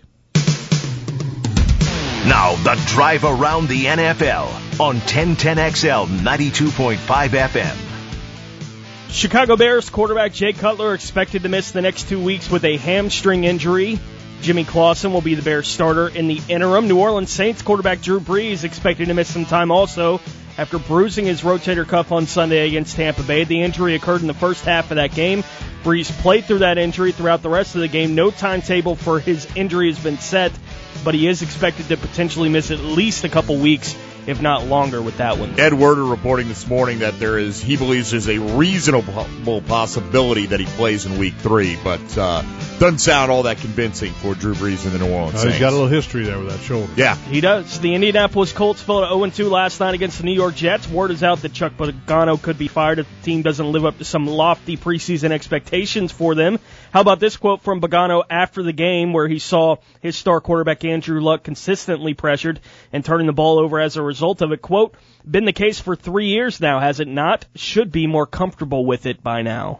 Now, the drive around the NFL on 1010XL 92.5 FM. Chicago Bears quarterback Jay Cutler expected to miss the next 2 weeks with a hamstring injury. Jimmy Clausen will be the Bears starter in the interim. New Orleans Saints quarterback Drew Brees expected to miss some time also after bruising his rotator cuff on Sunday against Tampa Bay. The injury occurred in the first half of that game. Brees played through that injury throughout the rest of the game. No timetable for his injury has been set, but he is expected to potentially miss at least a couple weeks, if not longer, with that one. Ed Werder reporting this morning that he believes there's a reasonable possibility that he plays in Week 3, but doesn't sound all that convincing for Drew Brees in the New Orleans Saints. He's got a little history there with that shoulder. Yeah. He does. The Indianapolis Colts fell to 0-2 last night against the New York Jets. Word is out that Chuck Pagano could be fired if the team doesn't live up to some lofty preseason expectations for them. How about this quote from Pagano after the game, where he saw his star quarterback Andrew Luck consistently pressured and turning the ball over as a result of it. Quote, been the case for 3 years now, has it not? Should be more comfortable with it by now.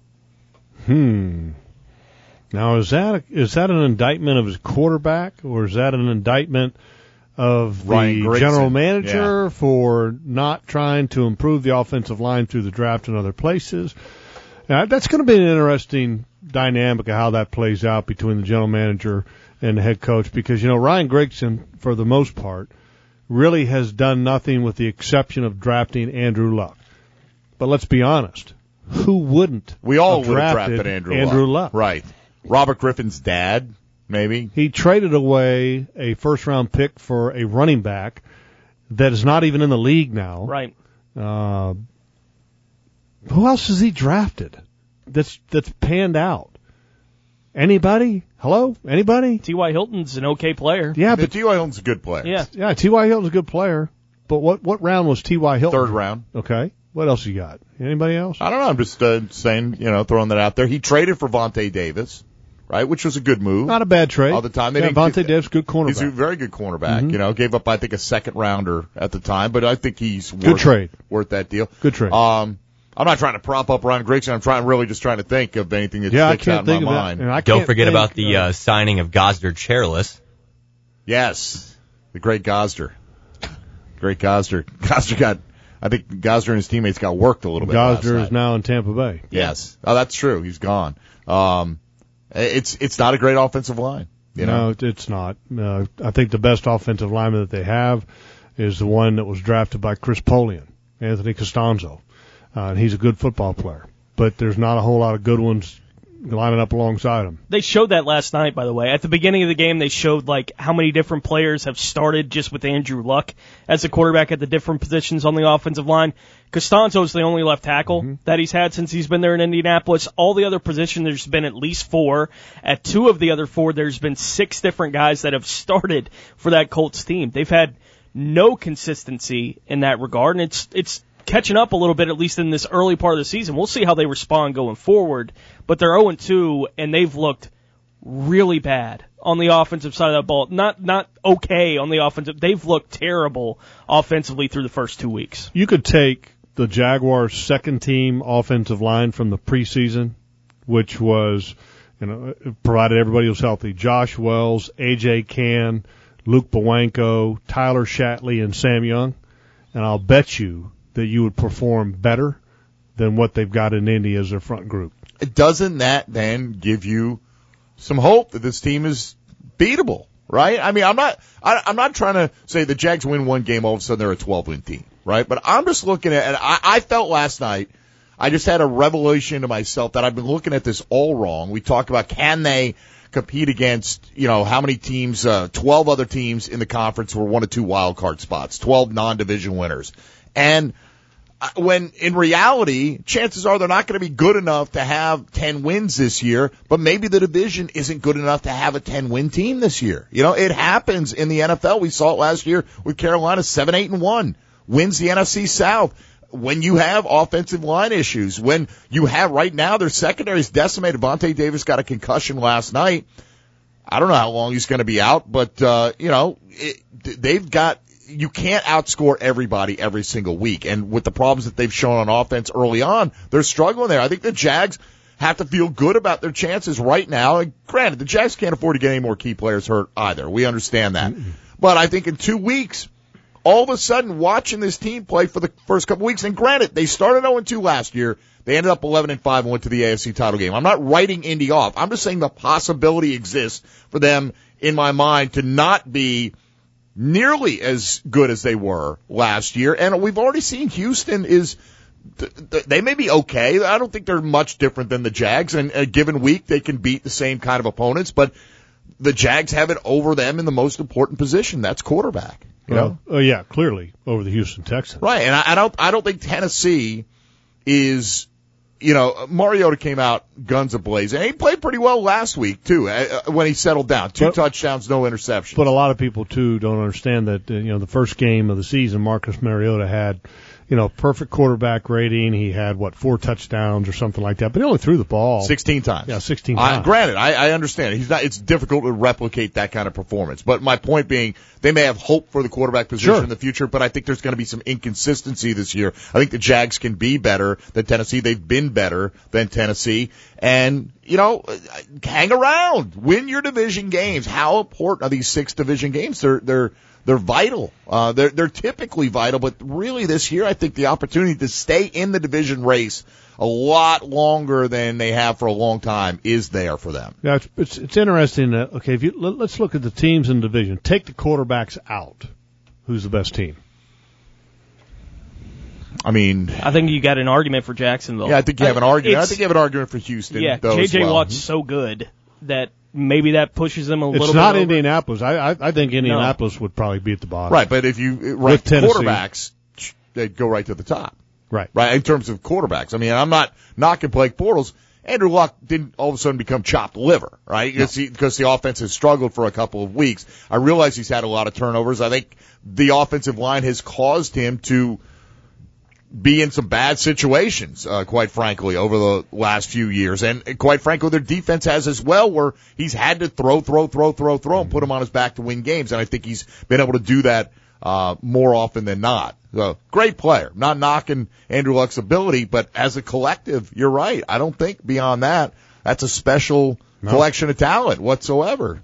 Now, is that an indictment of his quarterback, or is that an indictment of the general manager for not trying to improve the offensive line through the draft and other places? Now, that's going to be an interesting dynamic of how that plays out between the general manager and the head coach, because, Ryan Grigson, for the most part, really has done nothing with the exception of drafting Andrew Luck. But let's be honest, who wouldn't? We all would have drafted Andrew Luck. Right. Robert Griffin's dad, maybe. He traded away a first-round pick for a running back that is not even in the league now. Right. Who else has he drafted that's panned out? Anybody? Hello? Anybody? T.Y. Hilton's an okay player. Yeah, but T.Y. Hilton's a good player. Yeah, T.Y. Hilton's a good player. But what round was T.Y. Hilton? Third round. Okay. What else you got? Anybody else? I don't know. I'm just saying, throwing that out there. He traded for Vontae Davis, right, which was a good move. Not a bad trade. All the time. Vontae Davis, good cornerback. He's a very good cornerback. Mm-hmm. Gave up, I think, a second rounder at the time, but I think he's worth that deal. Good trade. I'm not trying to prop up Ryan Grigson. I'm really just trying to think of anything that sticks out in my mind. Don't forget about the signing of Gosder Chairless. Yes, the great Gosder. I think Gosder and his teammates got worked a little bit. Gosder is now in Tampa Bay. Yes. Oh, that's true. He's gone. It's not a great offensive line. No, it's not. I think the best offensive lineman that they have is the one that was drafted by Chris Polian, Anthony Costanzo. And he's a good football player. But there's not a whole lot of good ones lining up alongside him. They showed that last night, by the way. At the beginning of the game, they showed how many different players have started just with Andrew Luck as a quarterback at the different positions on the offensive line. Costanzo's the only left tackle that he's had since he's been there in Indianapolis. All the other positions, there's been at least 4. At 2 of the other 4, there's been 6 different guys that have started for that Colts team. They've had no consistency in that regard, and it's catching up a little bit, at least in this early part of the season. We'll see how they respond going forward, but they're 0-2, and they've looked really bad on the offensive side of that ball. Not okay on the offensive. They've looked terrible offensively through the first 2 weeks. You could take the Jaguars' second-team offensive line from the preseason, which was, provided everybody was healthy. Josh Wells, A.J. Cann, Luke Bowanko, Tyler Shatley, and Sam Young, and I'll bet you that you would perform better than what they've got in Indy as their front group. Doesn't that then give you some hope that this team is beatable, right? I mean, I'm not trying to say the Jags win one game, all of a sudden they're a 12-win team, right? But I'm just looking at, and I felt last night, I just had a revelation to myself that I've been looking at this all wrong. We talk about, can they compete against, how many teams, 12 other teams in the conference were 1 or 2 wild card spots, 12 non-division winners. And when in reality, chances are they're not going to be good enough to have 10 wins this year, but maybe the division isn't good enough to have a 10-win team this year. It happens in the NFL. We saw it last year with Carolina, 7-8-1, wins the NFC South. When you have offensive line issues, when you have right now their secondary is decimated. Vontae Davis got a concussion last night. I don't know how long he's going to be out, but, they've got, you can't outscore everybody every single week. And with the problems that they've shown on offense early on, they're struggling there. I think the Jags have to feel good about their chances right now. And granted, the Jags can't afford to get any more key players hurt either. We understand that. But I think in 2 weeks, all of a sudden watching this team play for the first couple weeks, and granted, they started 0-2 last year. They ended up 11-5 and went to the AFC title game. I'm not writing Indy off. I'm just saying the possibility exists for them, in my mind, to not be nearly as good as they were last year. And we've already seen Houston is, they may be okay. I don't think they're much different than the Jags. And a given week, they can beat the same kind of opponents, but the Jags have it over them in the most important position. That's quarterback. You know? Oh yeah, clearly over the Houston Texans. Right. And I don't think Tennessee is, you know, Mariota came out guns a-blazing. And he played pretty well last week, too, when he settled down. Two touchdowns, no interceptions. But a lot of people, too, don't understand that, the first game of the season, Marcus Mariota had, perfect quarterback rating. He had, 4 touchdowns or something like that. But he only threw the ball 16 times. Yeah, 16 times. Granted, I understand. It's difficult to replicate that kind of performance. But my point being, they may have hope for the quarterback position in the future, but I think there's going to be some inconsistency this year. I think the Jags can be better than Tennessee. They've been better than Tennessee. And, hang around. Win your division games. How important are these 6 division games? They're vital. They're typically vital, but really this year I think the opportunity to stay in the division race a lot longer than they have for a long time is there for them. Yeah, it's interesting that, let's look at the teams in the division. Take the quarterbacks out. Who's the best team? I think you got an argument for Jacksonville. Yeah, I think you have an argument. I think you have an argument for Houston. Yeah, J.J. Watt's so good that maybe that pushes them a little bit. It's not over. Indianapolis. I think Indianapolis would probably be at the bottom. Right, but if you rank quarterbacks, they'd go right to the top. Right, in terms of quarterbacks. I'm not knocking Blake Bortles. Andrew Luck didn't all of a sudden become chopped liver, right? Because the offense has struggled for a couple of weeks. I realize he's had a lot of turnovers. I think the offensive line has caused him to be in some bad situations, quite frankly, over the last few years. And quite frankly, their defense has as well, where he's had to throw, and put him on his back to win games. And I think he's been able to do that more often than not. So, great player. Not knocking Andrew Luck's ability, but as a collective, you're right. I don't think beyond that, that's a special collection of talent whatsoever.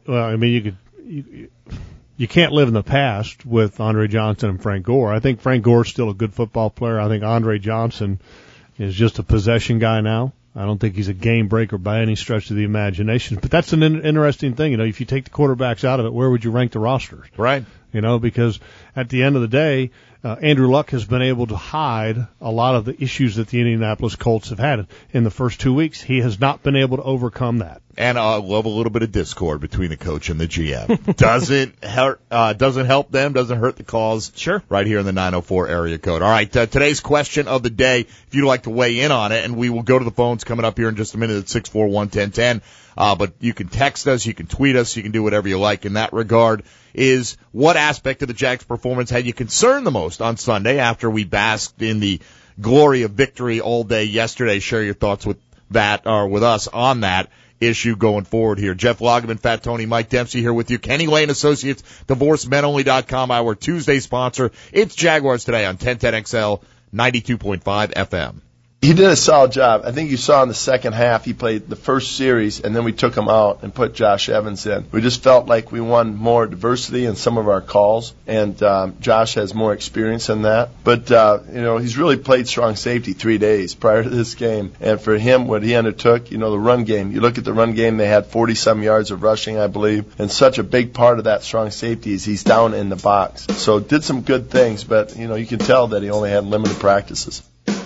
You can't live in the past with Andre Johnson and Frank Gore. I think Frank Gore's still a good football player. I think Andre Johnson is just a possession guy now. I don't think he's a game breaker by any stretch of the imagination. But that's an interesting thing. If you take the quarterbacks out of it, where would you rank the rosters? Right. Because at the end of the day, Andrew Luck has been able to hide a lot of the issues that the Indianapolis Colts have had in the first 2 weeks. He has not been able to overcome that. And I love a little bit of discord between the coach and the GM. Doesn't help them, doesn't hurt the cause. Sure. Right here in the 904 area code. All right, today's question of the day, if you'd like to weigh in on it, and we will go to the phones coming up here in just a minute at 641-1010. But you can text us, you can tweet us, you can do whatever you like in that regard. Is what aspect of the Jags' performance had you concerned the most on Sunday after we basked in the glory of victory all day yesterday? Share your thoughts with that, or with us on that issue going forward here. Jeff Lageman, Fat Tony, Mike Dempsey here with you. Kenny Lane Associates, DivorceMenOnly.com, our Tuesday sponsor. It's Jaguars Today on 1010XL, 92.5 FM. He did a solid job. I think you saw in the second half he played the first series, and then we took him out and put Josh Evans in. We just felt like we won more diversity in some of our calls, and Josh has more experience in that. But, he's really played strong safety 3 days prior to this game. And for him, what he undertook, the run game. You look at the run game, they had 40-some yards of rushing, I believe. And such a big part of that strong safety is he's down in the box. So did some good things, but, you can tell that he only had limited practices.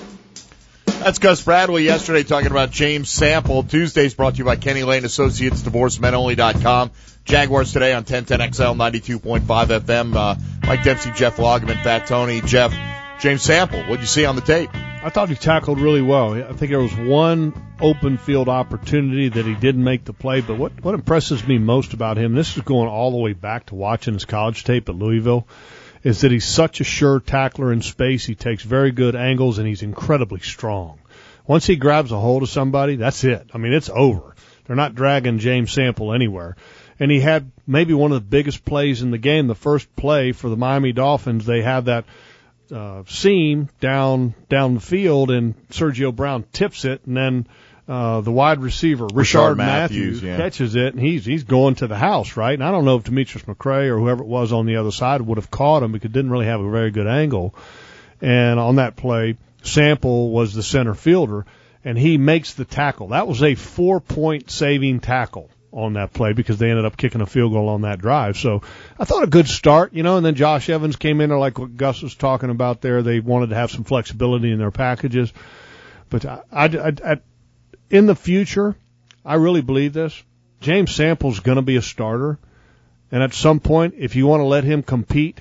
That's Gus Bradley yesterday talking about James Sample. Tuesday's brought to you by Kenny Lane Associates, DivorceMenOnly.com. Jaguars Today on 1010XL, 92.5 FM. Mike Dempsey, Jeff Lageman, Fat Tony. Jeff, James Sample, what'd you see on the tape? I thought he tackled really well. I think there was one open field opportunity that he didn't make the play, but what impresses me most about him, this is going all the way back to watching his college tape at Louisville, is that he's such a sure tackler in space. He takes very good angles, and he's incredibly strong. Once he grabs a hold of somebody, that's it. It's over. They're not dragging James Sample anywhere. And he had maybe one of the biggest plays in the game. The first play for the Miami Dolphins, they have that seam down the field, and Sergio Brown tips it, and then the wide receiver, Rishard Matthews catches it, and he's going to the house, right? And I don't know if Demetrius McCray or whoever it was on the other side would have caught him because it didn't really have a very good angle. And on that play, Sample was the center fielder, and he makes the tackle. That was a 4-point saving tackle on that play because they ended up kicking a field goal on that drive. So I thought a good start, and then Josh Evans came in there like what Gus was talking about there. They wanted to have some flexibility in their packages. But I in the future, I really believe this. James Sample's going to be a starter. And at some point, if you want to let him compete,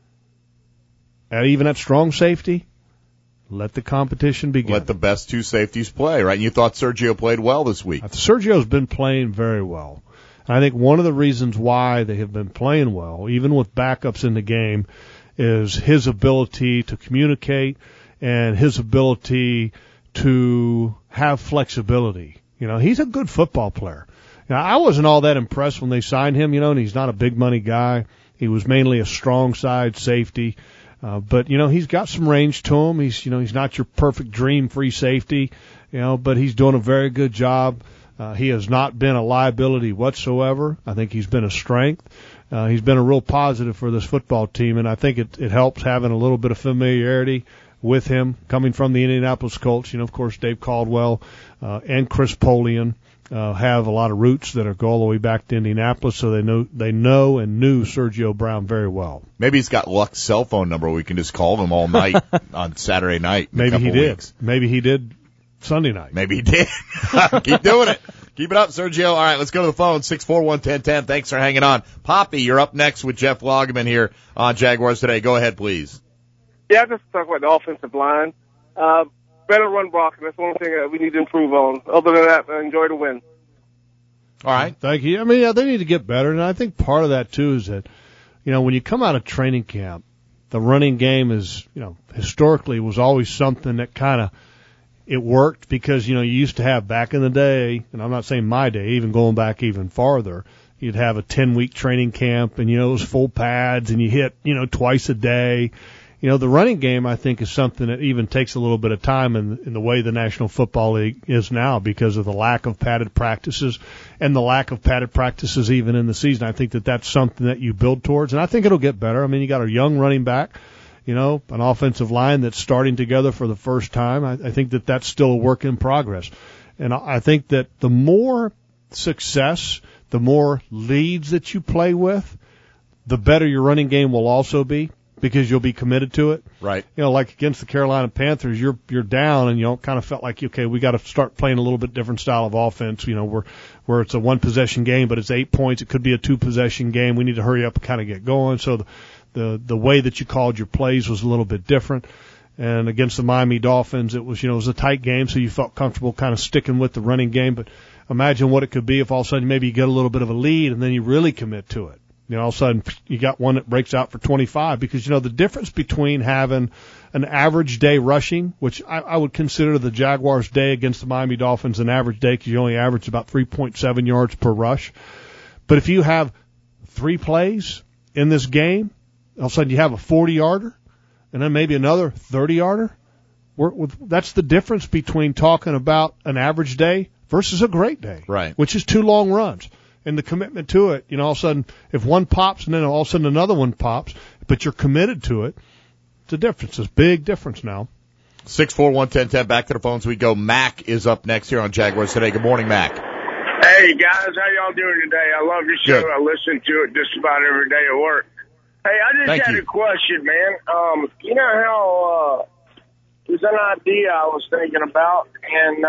even at strong safety, let the competition begin. Let the best two safeties play, right? And you thought Sergio played well this week. Sergio's been playing very well. And I think one of the reasons why they have been playing well, even with backups in the game, is his ability to communicate and his ability to have flexibility. He's a good football player. I wasn't all that impressed when they signed him, and he's not a big money guy. He was mainly a strong side safety. But he's got some range to him. He's not your perfect dream free safety, but he's doing a very good job. He has not been a liability whatsoever. I think he's been a strength. He's been a real positive for this football team, and I think it helps having a little bit of familiarity with him coming from the Indianapolis Colts. Of course, Dave Caldwell and Chris Polian have a lot of roots that go all the way back to Indianapolis, so they know and knew Sergio Brown very well. Maybe he's got Luck's cell phone number. We can just call him all night on Saturday night. Maybe he did. Maybe he did Sunday night. Maybe he did. Keep doing it. Keep it up, Sergio. All right, let's go to the phone, 641-1010. Thanks for hanging on. Poppy, you're up next with Jeff Lageman here on Jaguars Today. Go ahead, please. Yeah, just talk about the offensive line. Better run blocking. That's one thing that we need to improve on. Other than that, I enjoy the win. All right. Thank you. I mean, they need to get better, and I think part of that, too, is that, when you come out of training camp, the running game is, historically was always something that kind of, it worked because, you used to have back in the day, and I'm not saying my day, even going back even farther, you'd have a 10-week training camp, and, it was full pads, and you hit, twice a day. The running game, I think, is something that even takes a little bit of time in the way the National Football League is now because of the lack of padded practices and the lack of padded practices even in the season. I think that that's something that you build towards, and I think it'll get better. I mean, you got a young running back, an offensive line that's starting together for the first time. I think that that's still a work in progress. And I think that the more success, the more leads that you play with, the better your running game will also be. Because you'll be committed to it. Right. Like against the Carolina Panthers, you're down and kind of felt like, okay, we got to start playing a little bit different style of offense, where it's a one possession game, but it's 8 points. It could be a 2-possession game. We need to hurry up and kind of get going. So the way that you called your plays was a little bit different. And against the Miami Dolphins, it was a tight game, so you felt comfortable kind of sticking with the running game. But imagine what it could be if all of a sudden maybe you get a little bit of a lead and then you really commit to it. All of a sudden you got one that breaks out for 25 because, the difference between having an average day rushing, which I would consider the Jaguars' day against the Miami Dolphins an average day because you only average about 3.7 yards per rush. But if you have 3 plays in this game, all of a sudden you have a 40-yarder and then maybe another 30-yarder. That's the difference between talking about an average day versus a great day, right? Which is 2 long runs. And the commitment to it, all of a sudden, if one pops and then all of a sudden another one pops, but you're committed to it, it's a difference. It's a big difference now. 641-1010, back to the phones we go. Mac is up next here on Jaguars Today. Good morning, Mac. Hey, guys. How y'all doing today? I love your show. Good. I listen to it just about every day at work. Hey, I just had a question, man. You know how there's an idea I was thinking about, and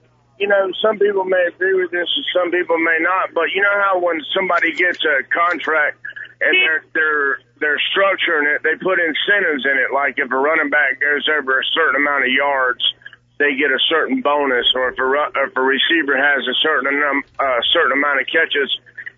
some people may agree with this and some people may not, but you know how when somebody gets a contract and they're structuring it, they put incentives in it, like if a running back goes over a certain amount of yards, they get a certain bonus, or if a receiver has a certain amount of catches,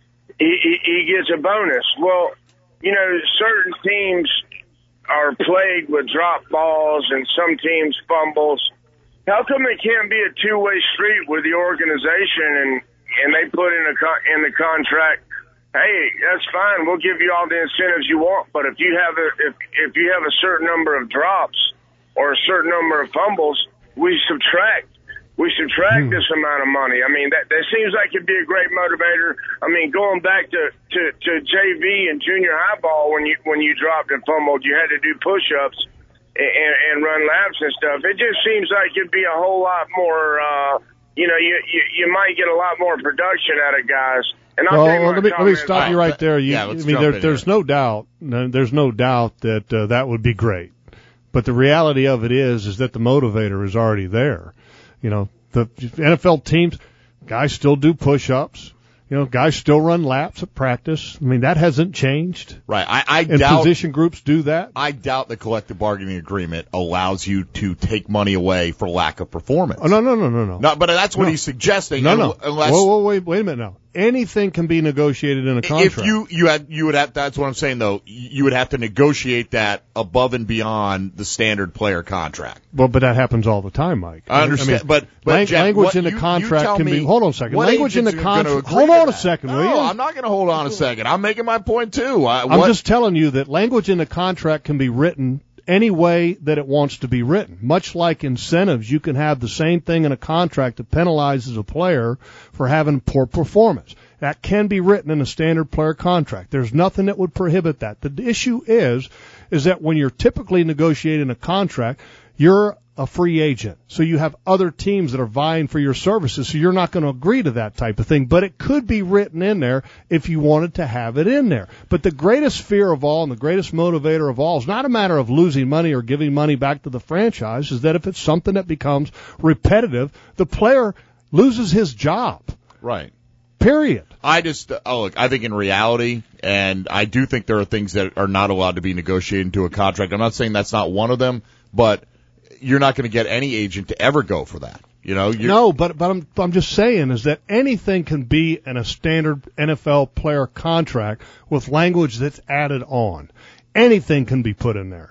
he gets a bonus. Well, certain teams are plagued with drop balls and some teams fumbles. How come it can't be a two-way street with the organization and they put in the contract, hey, that's fine, we'll give you all the incentives you want, but if you have a certain number of drops or a certain number of fumbles, we subtract we subtract this amount of money. I mean, that seems like it'd be a great motivator. I mean, going back to JV and junior high ball, when you dropped and fumbled, you had to do push-ups and run laps and stuff. It just seems like it'd be a whole lot more, you might get a lot more production out of guys. And let me stop you right there. There's no doubt that that would be great. But the reality of it is that the motivator is already there. You know, the NFL teams, guys still do push-ups. You know, guys still run laps at practice. I mean, that hasn't changed. Right. I and doubt position groups do that. I doubt the collective bargaining agreement allows you to take money away for lack of performance. Oh, no. No, but that's what he's suggesting. No. Unless, wait a minute now. Anything can be negotiated in a contract. If you would have, that's what I'm saying though, you would have to negotiate that above and beyond the standard player contract. Well, but that happens all the time, Mike. I understand, but Jeff, language in the contract can be. Hold on a second. Language in the contract. Hold on a second, will you? No, I'm not going to hold on a second. I'm making my point too. I'm just telling you that language in the contract can be written any way that it wants to be written. Much like incentives, you can have the same thing in a contract that penalizes a player for having poor performance. That can be written in a standard player contract. There's nothing that would prohibit that. The issue is that when you're typically negotiating a contract, you're a free agent. So you have other teams that are vying for your services, so you're not going to agree to that type of thing. But it could be written in there if you wanted to have it in there. But the greatest fear of all and the greatest motivator of all is not a matter of losing money or giving money back to the franchise, is that if it's something that becomes repetitive, the player loses his job. Right. Period. I think in reality, and I do think there are things that are not allowed to be negotiated into a contract. I'm not saying that's not one of them, but you're not going to get any agent to ever go for that. You know, no, but I'm just saying is that anything can be in a standard NFL player contract with language that's added on. Anything can be put in there.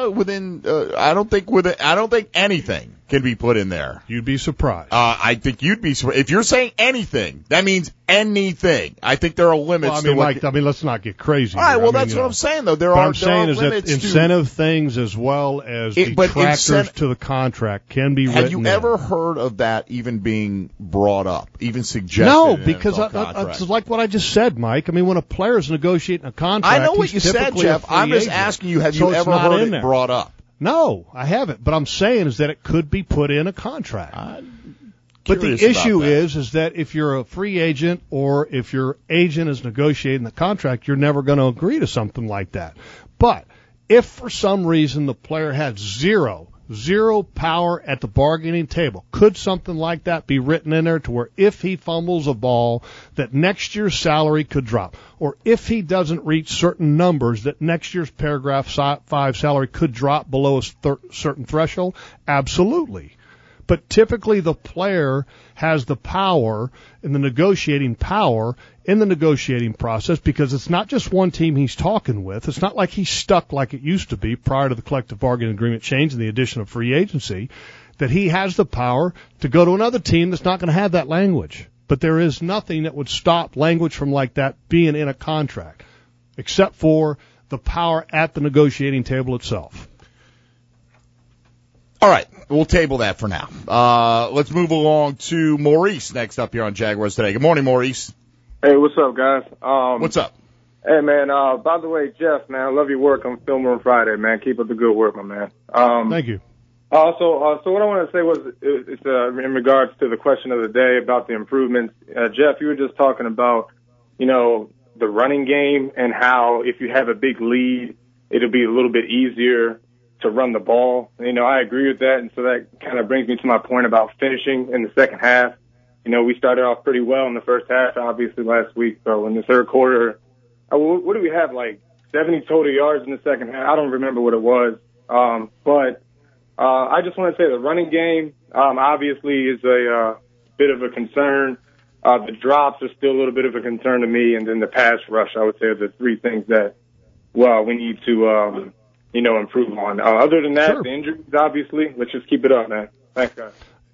I don't think anything can be put in there. You'd be surprised. I think you'd be surprised. If you're saying anything, that means anything. I think there are limits. Well, I mean, let's not get crazy. All right. Here. Well, that's what I'm saying, though. There are limits that incentive things as well as detractors to the contract can be written. Have you ever heard of that even being brought up, even suggested? No, because it's like what I just said, Mike. I mean, when a player is negotiating a contract, I know what you said, Jeff. I'm just asking you, have you ever heard it brought up? No, I haven't. But I'm saying is that it could be put in a contract. But the issue is that if you're a free agent or if your agent is negotiating the contract, you're never going to agree to something like that. But if for some reason the player had zero power at the bargaining table, could something like that be written in there to where if he fumbles a ball that next year's salary could drop, or if he doesn't reach certain numbers that next year's paragraph 5 salary could drop below a certain threshold? Absolutely. But typically the player has the power and the negotiating power in the negotiating process, because it's not just one team he's talking with. It's not like he's stuck like it used to be prior to the collective bargaining agreement change and the addition of free agency, that he has the power to go to another team that's not going to have that language. But there is nothing that would stop language from like that being in a contract, except for the power at the negotiating table itself. All right, we'll table that for now. Let's move along to Maurice next up here on Jaguars Today. Good morning, Maurice. Hey, what's up, guys? What's up? Hey, man, by the way, Jeff, man, I love your work on Film Room Friday, man. Keep up the good work, my man. Thank you. So what I want to say was, it's in regards to the question of the day about the improvements. Jeff, you were just talking about, the running game and how if you have a big lead, it'll be a little bit easier to run the ball. I agree with that, and so that kind of brings me to my point about finishing in the second half. We started off pretty well in the first half, obviously, last week. So in the third quarter, what do we have, like 70 total yards in the second half? I don't remember what it was. But I just want to say the running game, obviously, is a bit of a concern. The drops are still a little bit of a concern to me. And then the pass rush, I would say, are the three things that, we need to, improve on. Other than that, The injuries, obviously, let's just keep it up, man. Thanks, guys.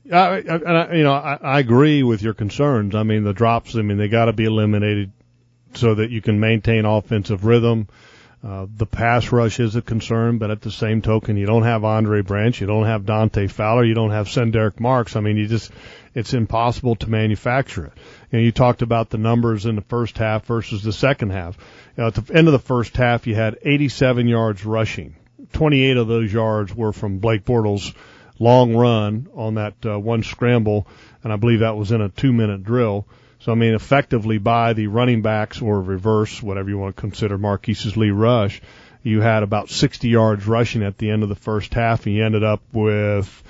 I agree with your concerns. I mean, the drops, they got to be eliminated so that you can maintain offensive rhythm. The pass rush is a concern, but at the same token, you don't have Andre Branch, you don't have Dante Fowler, you don't have Senderick Marks. I mean, it's impossible to manufacture it. You talked about the numbers in the first half versus the second half. At the end of the first half, you had 87 yards rushing. 28 of those yards were from Blake Bortles' long run on that one scramble, and I believe that was in a 2-minute drill. So, I mean, effectively by the running backs or reverse, whatever you want to consider Marquise's lead rush, you had about 60 yards rushing at the end of the first half, and you ended up with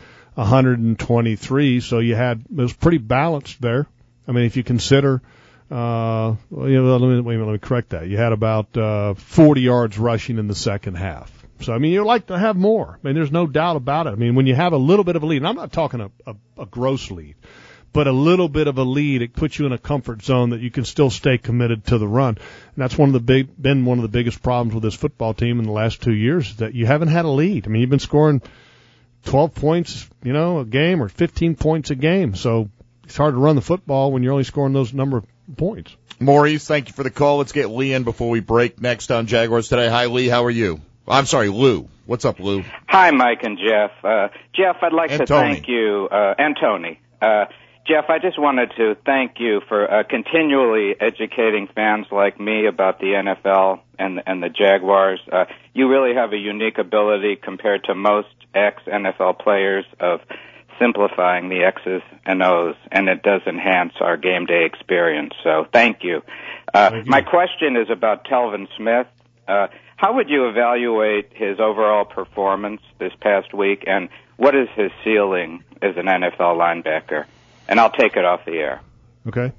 123. So it was pretty balanced there. I mean, if you consider, let me correct that. You had about 40 yards rushing in the second half. So, I mean, you'd like to have more. I mean, there's no doubt about it. I mean, when you have a little bit of a lead, and I'm not talking a gross lead, but a little bit of a lead, it puts you in a comfort zone that you can still stay committed to the run. And that's been one of the biggest problems with this football team in the last 2 years, is that you haven't had a lead. I mean, you've been scoring 12 points, a game, or 15 points a game. So it's hard to run the football when you're only scoring those number of points. Maurice, thank you for the call. Let's get Lee in before we break. Next on Jaguars Today. Hi, Lee. How are you? I'm sorry, Lou. What's up, Lou? Hi, Mike and Jeff. Jeff, I'd like to thank you, and Tony. Jeff, I just wanted to thank you for continually educating fans like me about the NFL and the Jaguars. You really have a unique ability compared to most ex-NFL players of simplifying the X's and O's, and it does enhance our game day experience. So thank you. My question is about Telvin Smith. How would you evaluate his overall performance this past week, and what is his ceiling as an NFL linebacker? And I'll take it off the air. Okay.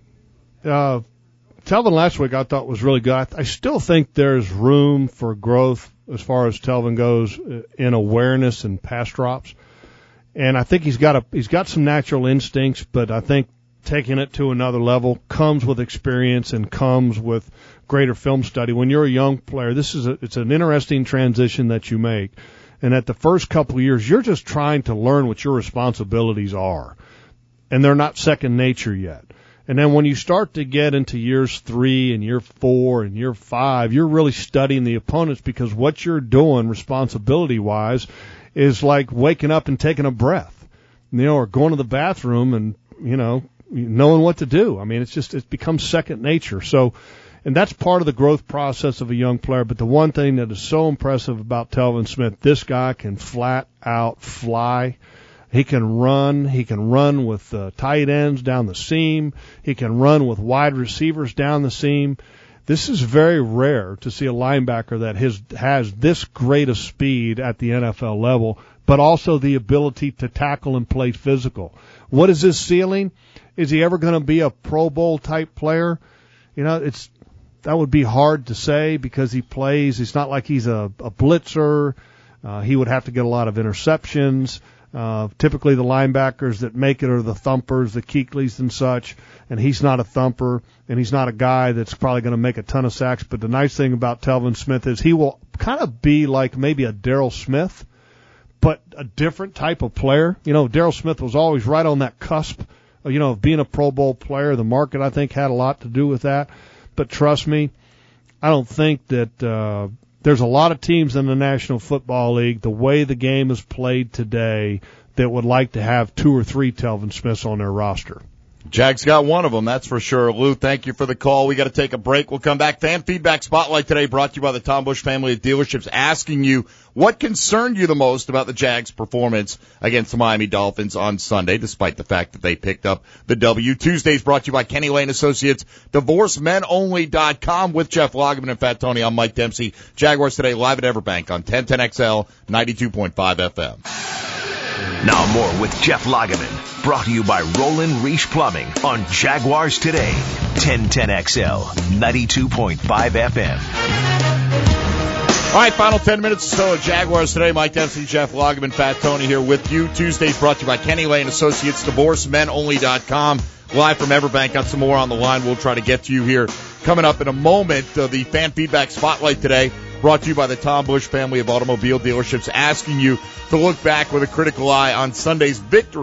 Telvin last week I thought was really good. I still think there's room for growth as far as Telvin goes in awareness and pass drops. And I think he's got some natural instincts, but I think taking it to another level comes with experience and comes with greater film study. When you're a young player, it's an interesting transition that you make. And at the first couple of years, you're just trying to learn what your responsibilities are. And they're not second nature yet. And then when you start to get into years 3 and year 4 and year 5, you're really studying the opponents, because what you're doing responsibility-wise is like waking up and taking a breath, or going to the bathroom and, knowing what to do. I mean, it becomes second nature. So, and that's part of the growth process of a young player. But the one thing that is so impressive about Telvin Smith, this guy can flat out fly. He can run. He can run with tight ends down the seam. He can run with wide receivers down the seam. This is very rare to see a linebacker that has this great a speed at the NFL level, but also the ability to tackle and play physical. What is his ceiling? Is he ever going to be a Pro Bowl type player? That would be hard to say, because he's not like he's a blitzer. He would have to get a lot of interceptions. Typically the linebackers that make it are the thumpers, the Kuechly's and such, and he's not a thumper, and he's not a guy that's probably going to make a ton of sacks. But the nice thing about Telvin Smith is he will kind of be like maybe a Darryl Smith, but a different type of player. Darryl Smith was always right on that cusp, of being a Pro Bowl player. The market, I think, had a lot to do with that. But trust me, I don't think that there's a lot of teams in the National Football League, the way the game is played today, that would like to have 2 or 3 Telvin Smiths on their roster. Jags got one of them, that's for sure. Lou, thank you for the call. We got to take a break. We'll come back. Fan Feedback Spotlight today brought to you by the Tom Bush family of dealerships, asking you what concerned you the most about the Jags' performance against the Miami Dolphins on Sunday, despite the fact that they picked up the W. Tuesdays brought to you by Kenny Lane Associates, DivorceMenOnly.com with Jeff Lageman and Fat Tony. I'm Mike Dempsey. Jaguars Today live at Everbank on 1010XL 92.5 FM. Now more with Jeff Lageman, brought to you by Roland Reach Plumbing on Jaguars Today, 1010XL, 92.5 FM. All right, final 10 minutes or so of Jaguars Today. Mike Dempsey, Jeff Lageman, Fat Tony here with you. Tuesdays brought to you by Kenny Lane Associates, DivorceMenOnly.com. Live from Everbank. Got some more on the line we'll try to get to you here coming up in a moment. The Fan Feedback Spotlight today brought to you by the Tom Bush family of automobile dealerships, asking you to look back with a critical eye on Sunday's victory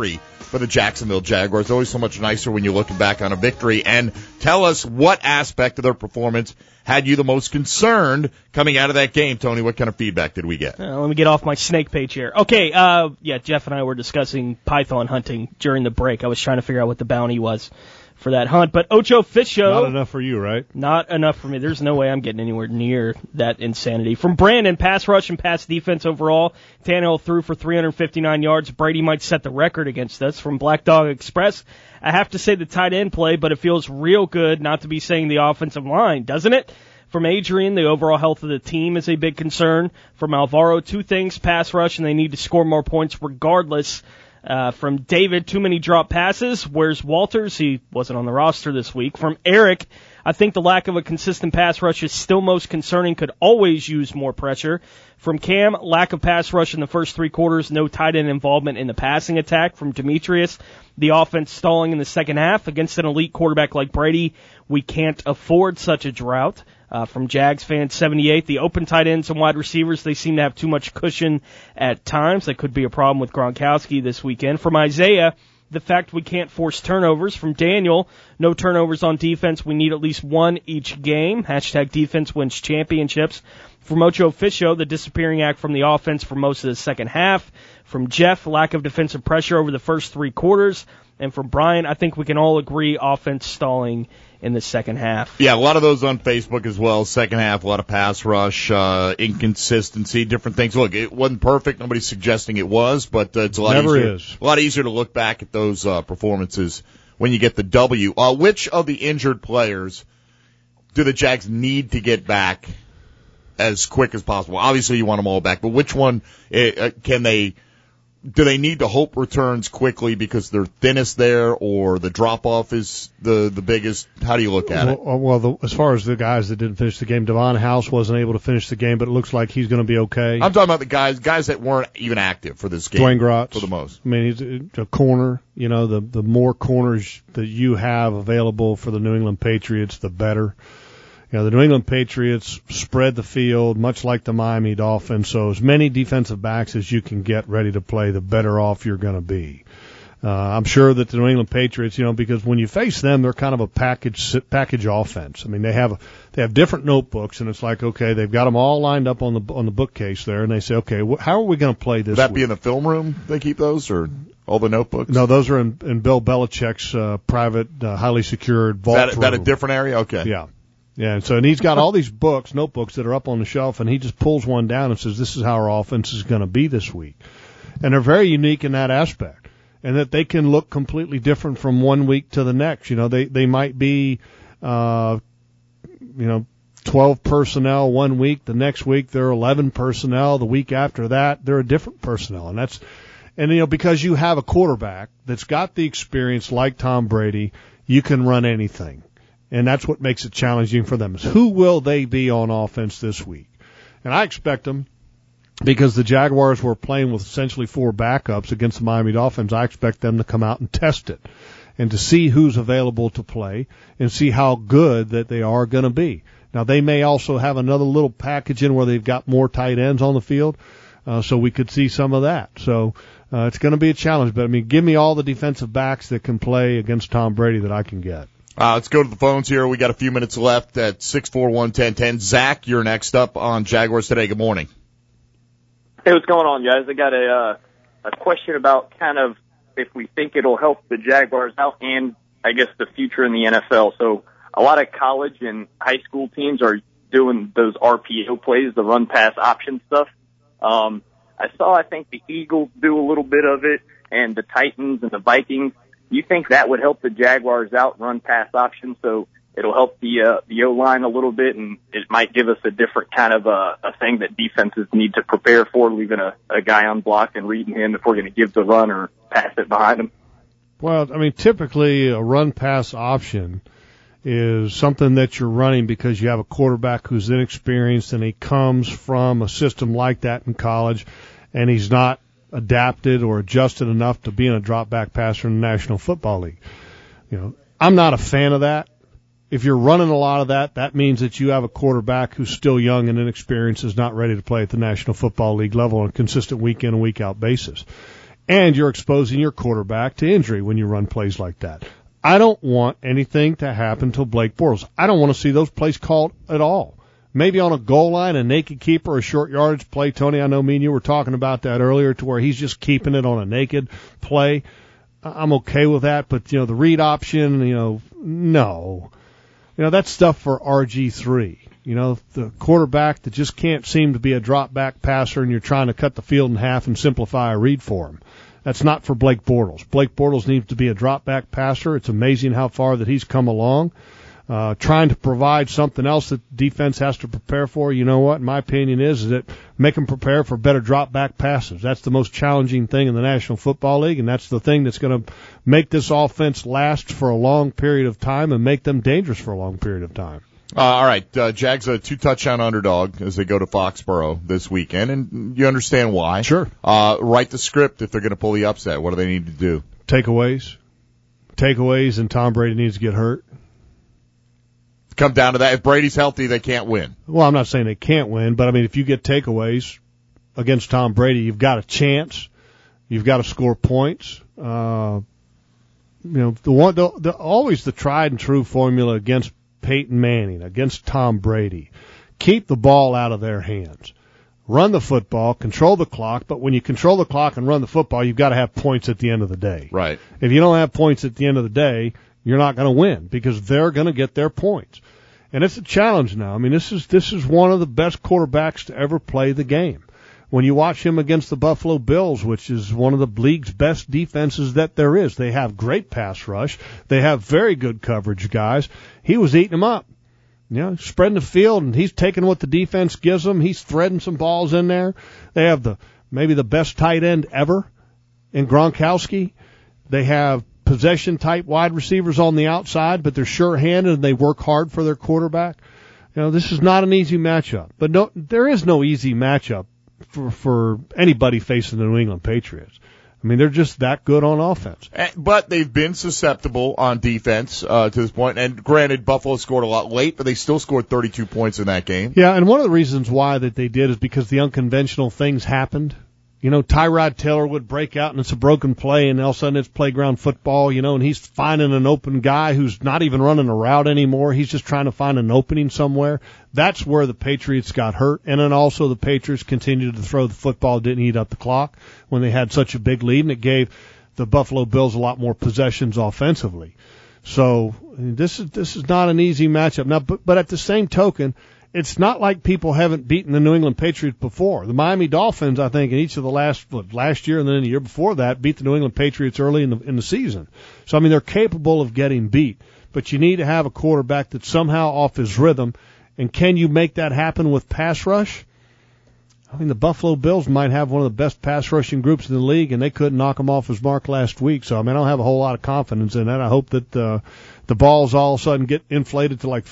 for the Jacksonville Jaguars. Always so much nicer when you're looking back on a victory. And tell us what aspect of their performance had you the most concerned coming out of that game, Tony? What kind of feedback did we get? Let me get off my snake page here. Okay, Jeff and I were discussing python hunting during the break. I was trying to figure out what the bounty was for that hunt. But Ocho Fischio... Not enough for you, right? Not enough for me. There's no way I'm getting anywhere near that insanity. From Brandon, pass rush and pass defense overall. Tannehill threw for 359 yards. Brady might set the record against us. From Black Dog Express, I have to say the tight end play, but it feels real good not to be saying the offensive line, doesn't it? From Adrian, the overall health of the team is a big concern. From Alvaro, 2 things, pass rush, and they need to score more points regardless. From David, too many drop passes. Where's Walters? He wasn't on the roster this week. From Eric, I think the lack of a consistent pass rush is still most concerning. Could always use more pressure. From Cam, lack of pass rush in the first 3 quarters. No tight end involvement in the passing attack. From Demetrius, the offense stalling in the second half. Against an elite quarterback like Brady, we can't afford such a drought. From Jags fan 78, the open tight ends and wide receivers, they seem to have too much cushion at times. That could be a problem with Gronkowski this weekend. From Isaiah, the fact we can't force turnovers. From Daniel, no turnovers on defense. We need at least 1 each game. Hashtag defense wins championships. From Ocho Fischio, the disappearing act from the offense for most of the second half. From Jeff, lack of defensive pressure over the first 3 quarters. And from Brian, I think we can all agree offense stalling in the second half. Yeah, a lot of those on Facebook as well. Second half, a lot of pass rush, inconsistency, different things. Look, it wasn't perfect. Nobody's suggesting it was, but it's a lot easier to look back at those performances when you get the W. Which of the injured players do the Jags need to get back as quick as possible? Obviously, you want them all back, but which one do they need to hope returns quickly because they're thinnest there, or the drop-off is the biggest? How do you look at it? Well, as far as the guys that didn't finish the game, Devon House wasn't able to finish the game, but it looks like he's going to be okay. I'm talking about the guys that weren't even active for this game. Dwayne Gratz. For the most. I mean, he's a corner. You know, the more corners that you have available for the New England Patriots, the better. You know, the New England Patriots spread the field, much like the Miami Dolphins, so as many defensive backs as you can get ready to play, the better off you're going to be. I'm sure that the New England Patriots, you know, because when you face them, they're kind of a package offense. I mean, they have different notebooks, and it's like, okay, they've got them all lined up on the bookcase there, and they say, okay, how are we going to play this? Would that week? be in the film room? They keep those, or all the notebooks? No, those are in Bill Belichick's private, highly secured vault. Is that a different area? Okay. Yeah. Yeah, and he's got all these notebooks that are up on the shelf, and he just pulls one down and says, this is how our offense is going to be this week. And they're very unique in that aspect, and that they can look completely different from one week to the next. You know, they might be, 12 personnel one week. The next week they're 11 personnel. The week after that, they're a different personnel. And because you have a quarterback that's got the experience like Tom Brady, you can run anything. And that's what makes it challenging for them, is who will they be on offense this week? And I expect them, because the Jaguars were playing with essentially 4 backups against the Miami Dolphins, I expect them to come out and test it and to see who's available to play and see how good that they are going to be. Now, they may also have another little package in where they've got more tight ends on the field, so we could see some of that. So it's going to be a challenge. But, I mean, give me all the defensive backs that can play against Tom Brady that I can get. Let's go to the phones here. We got a few minutes left at 641-1010. Zach, you're next up on Jaguars Today. Good morning. Hey, what's going on, guys? I got a question about kind of if we think it'll help the Jaguars out and, I guess, the future in the NFL. So a lot of college and high school teams are doing those RPO plays, the run-pass option stuff. I think the Eagles do a little bit of it, and the Titans and the Vikings. You think that would help the Jaguars out, run pass option, so it'll help the O-line a little bit, and it might give us a different kind of a thing that defenses need to prepare for, leaving a guy on block and reading him if we're going to give the run or pass it behind him? Well, I mean, typically a run-pass option is something that you're running because you have a quarterback who's inexperienced and he comes from a system like that in college, and he's not adapted or adjusted enough to being a drop-back passer in the National Football League. You know, I'm not a fan of that. If you're running a lot of that, that means that you have a quarterback who's still young and inexperienced, is not ready to play at the National Football League level on a consistent week-in and week-out basis. And you're exposing your quarterback to injury when you run plays like that. I don't want anything to happen to Blake Bortles. I don't want to see those plays called at all. Maybe on a goal line, a naked keeper, a short yardage play. Tony, I know me and you were talking about that earlier, to where he's just keeping it on a naked play. I'm okay with that, but, the read option, no. That's stuff for RG3. The quarterback that just can't seem to be a drop back passer, and you're trying to cut the field in half and simplify a read for him. That's not for Blake Bortles. Blake Bortles needs to be a drop back passer. It's amazing how far that he's come along. Trying to provide something else that defense has to prepare for, my opinion is that make them prepare for better drop back passes. That's the most challenging thing in the National Football League, and that's the thing that's going to make this offense last for a long period of time and make them dangerous for a long period of time. All right, Jags a 2-touchdown underdog as they go to Foxborough this weekend, and you understand why. Sure. Write the script if they're going to pull the upset. What do they need to do? Takeaways, and Tom Brady needs to get hurt. Come down to that. If Brady's healthy, they can't win. Well, I'm not saying they can't win, but if you get takeaways against Tom Brady, you've got a chance. You've got to score points. Always the tried and true formula against Peyton Manning, against Tom Brady. Keep the ball out of their hands. Run the football, control the clock, but when you control the clock and run the football, you've got to have points at the end of the day. Right. If you don't have points at the end of the day, you're not going to win, because they're going to get their points. And it's a challenge now. This is one of the best quarterbacks to ever play the game. When you watch him against the Buffalo Bills, which is one of the league's best defenses that there is, they have great pass rush. They have very good coverage guys. He was eating them up. Spreading the field, and he's taking what the defense gives him. He's threading some balls in there. They have maybe the best tight end ever in Gronkowski. They have possession-type wide receivers on the outside, but they're sure-handed and they work hard for their quarterback. This is not an easy matchup. But there is no easy matchup for anybody facing the New England Patriots. They're just that good on offense. But they've been susceptible on defense to this point. And granted, Buffalo scored a lot late, but they still scored 32 points in that game. Yeah, and one of the reasons why that they did is because the unconventional things happened. Tyrod Taylor would break out and it's a broken play, and all of a sudden it's playground football, and he's finding an open guy who's not even running a route anymore. He's just trying to find an opening somewhere. That's where the Patriots got hurt. And then also the Patriots continued to throw the football, didn't eat up the clock when they had such a big lead, and it gave the Buffalo Bills a lot more possessions offensively. So this is not an easy matchup. Now, but at the same token, it's not like people haven't beaten the New England Patriots before. The Miami Dolphins, I think, in each of the last year and then the year before that, beat the New England Patriots early in the season. So, they're capable of getting beat. But you need to have a quarterback that's somehow off his rhythm. And can you make that happen with pass rush? The Buffalo Bills might have one of the best pass rushing groups in the league, and they couldn't knock him off his mark last week. So, I don't have a whole lot of confidence in that. I hope that the balls all of a sudden get inflated to like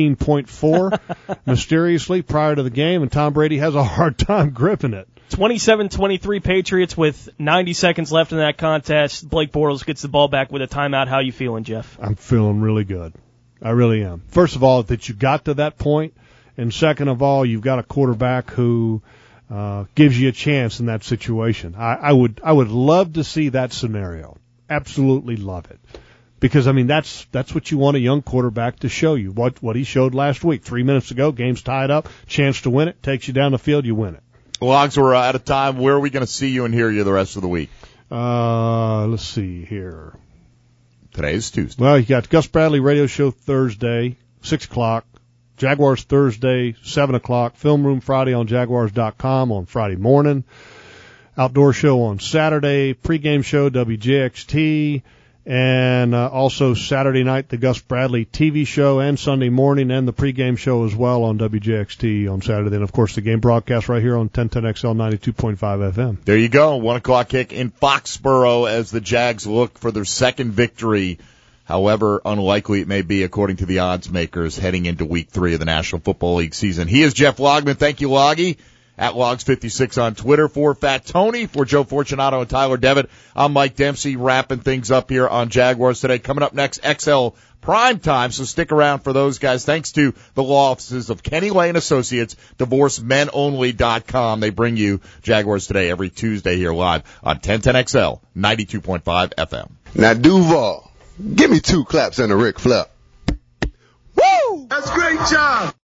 15.4 mysteriously prior to the game, and Tom Brady has a hard time gripping it. 27-23 Patriots with 90 seconds left in that contest. Blake Bortles gets the ball back with a timeout. How you feeling, Jeff? I'm feeling really good. I really am. First of all, that you got to that point, and second of all, you've got a quarterback who gives you a chance in that situation. I would love to see that scenario. Absolutely love it. Because, that's what you want a young quarterback to show you. What he showed last week. 3 minutes ago, game's tied up, chance to win it, takes you down the field, you win it. Logs, we're out of time. Where are we going to see you and hear you the rest of the week? Let's see here. Today's Tuesday. Well, you got Gus Bradley Radio Show Thursday, 6 o'clock. Jaguars Thursday, 7 o'clock. Film Room Friday on Jaguars.com on Friday morning. Outdoor show on Saturday. Pregame show, WJXT. And also Saturday night, the Gus Bradley TV show, and Sunday morning, and the pregame show as well on WJXT on Saturday. And, of course, the game broadcast right here on 1010XL 92.5 FM. There you go. 1 o'clock kick in Foxborough as the Jags look for their second victory, however unlikely it may be according to the odds makers heading into Week 3 of the National Football League season. He is Jeff Logman. Thank you, Loggy. at Logs56 on Twitter. For Fat Tony, for Joe Fortunato and Tyler Devitt, I'm Mike Dempsey, wrapping things up here on Jaguars Today. Coming up next, XL Prime Time, so stick around for those guys. Thanks to the law offices of Kenny Lane Associates, DivorceMenOnly.com. They bring you Jaguars Today every Tuesday here live on 1010XL, 92.5 FM. Now, Duval, give me 2 claps and a Ric Flair. Woo! That's a great job.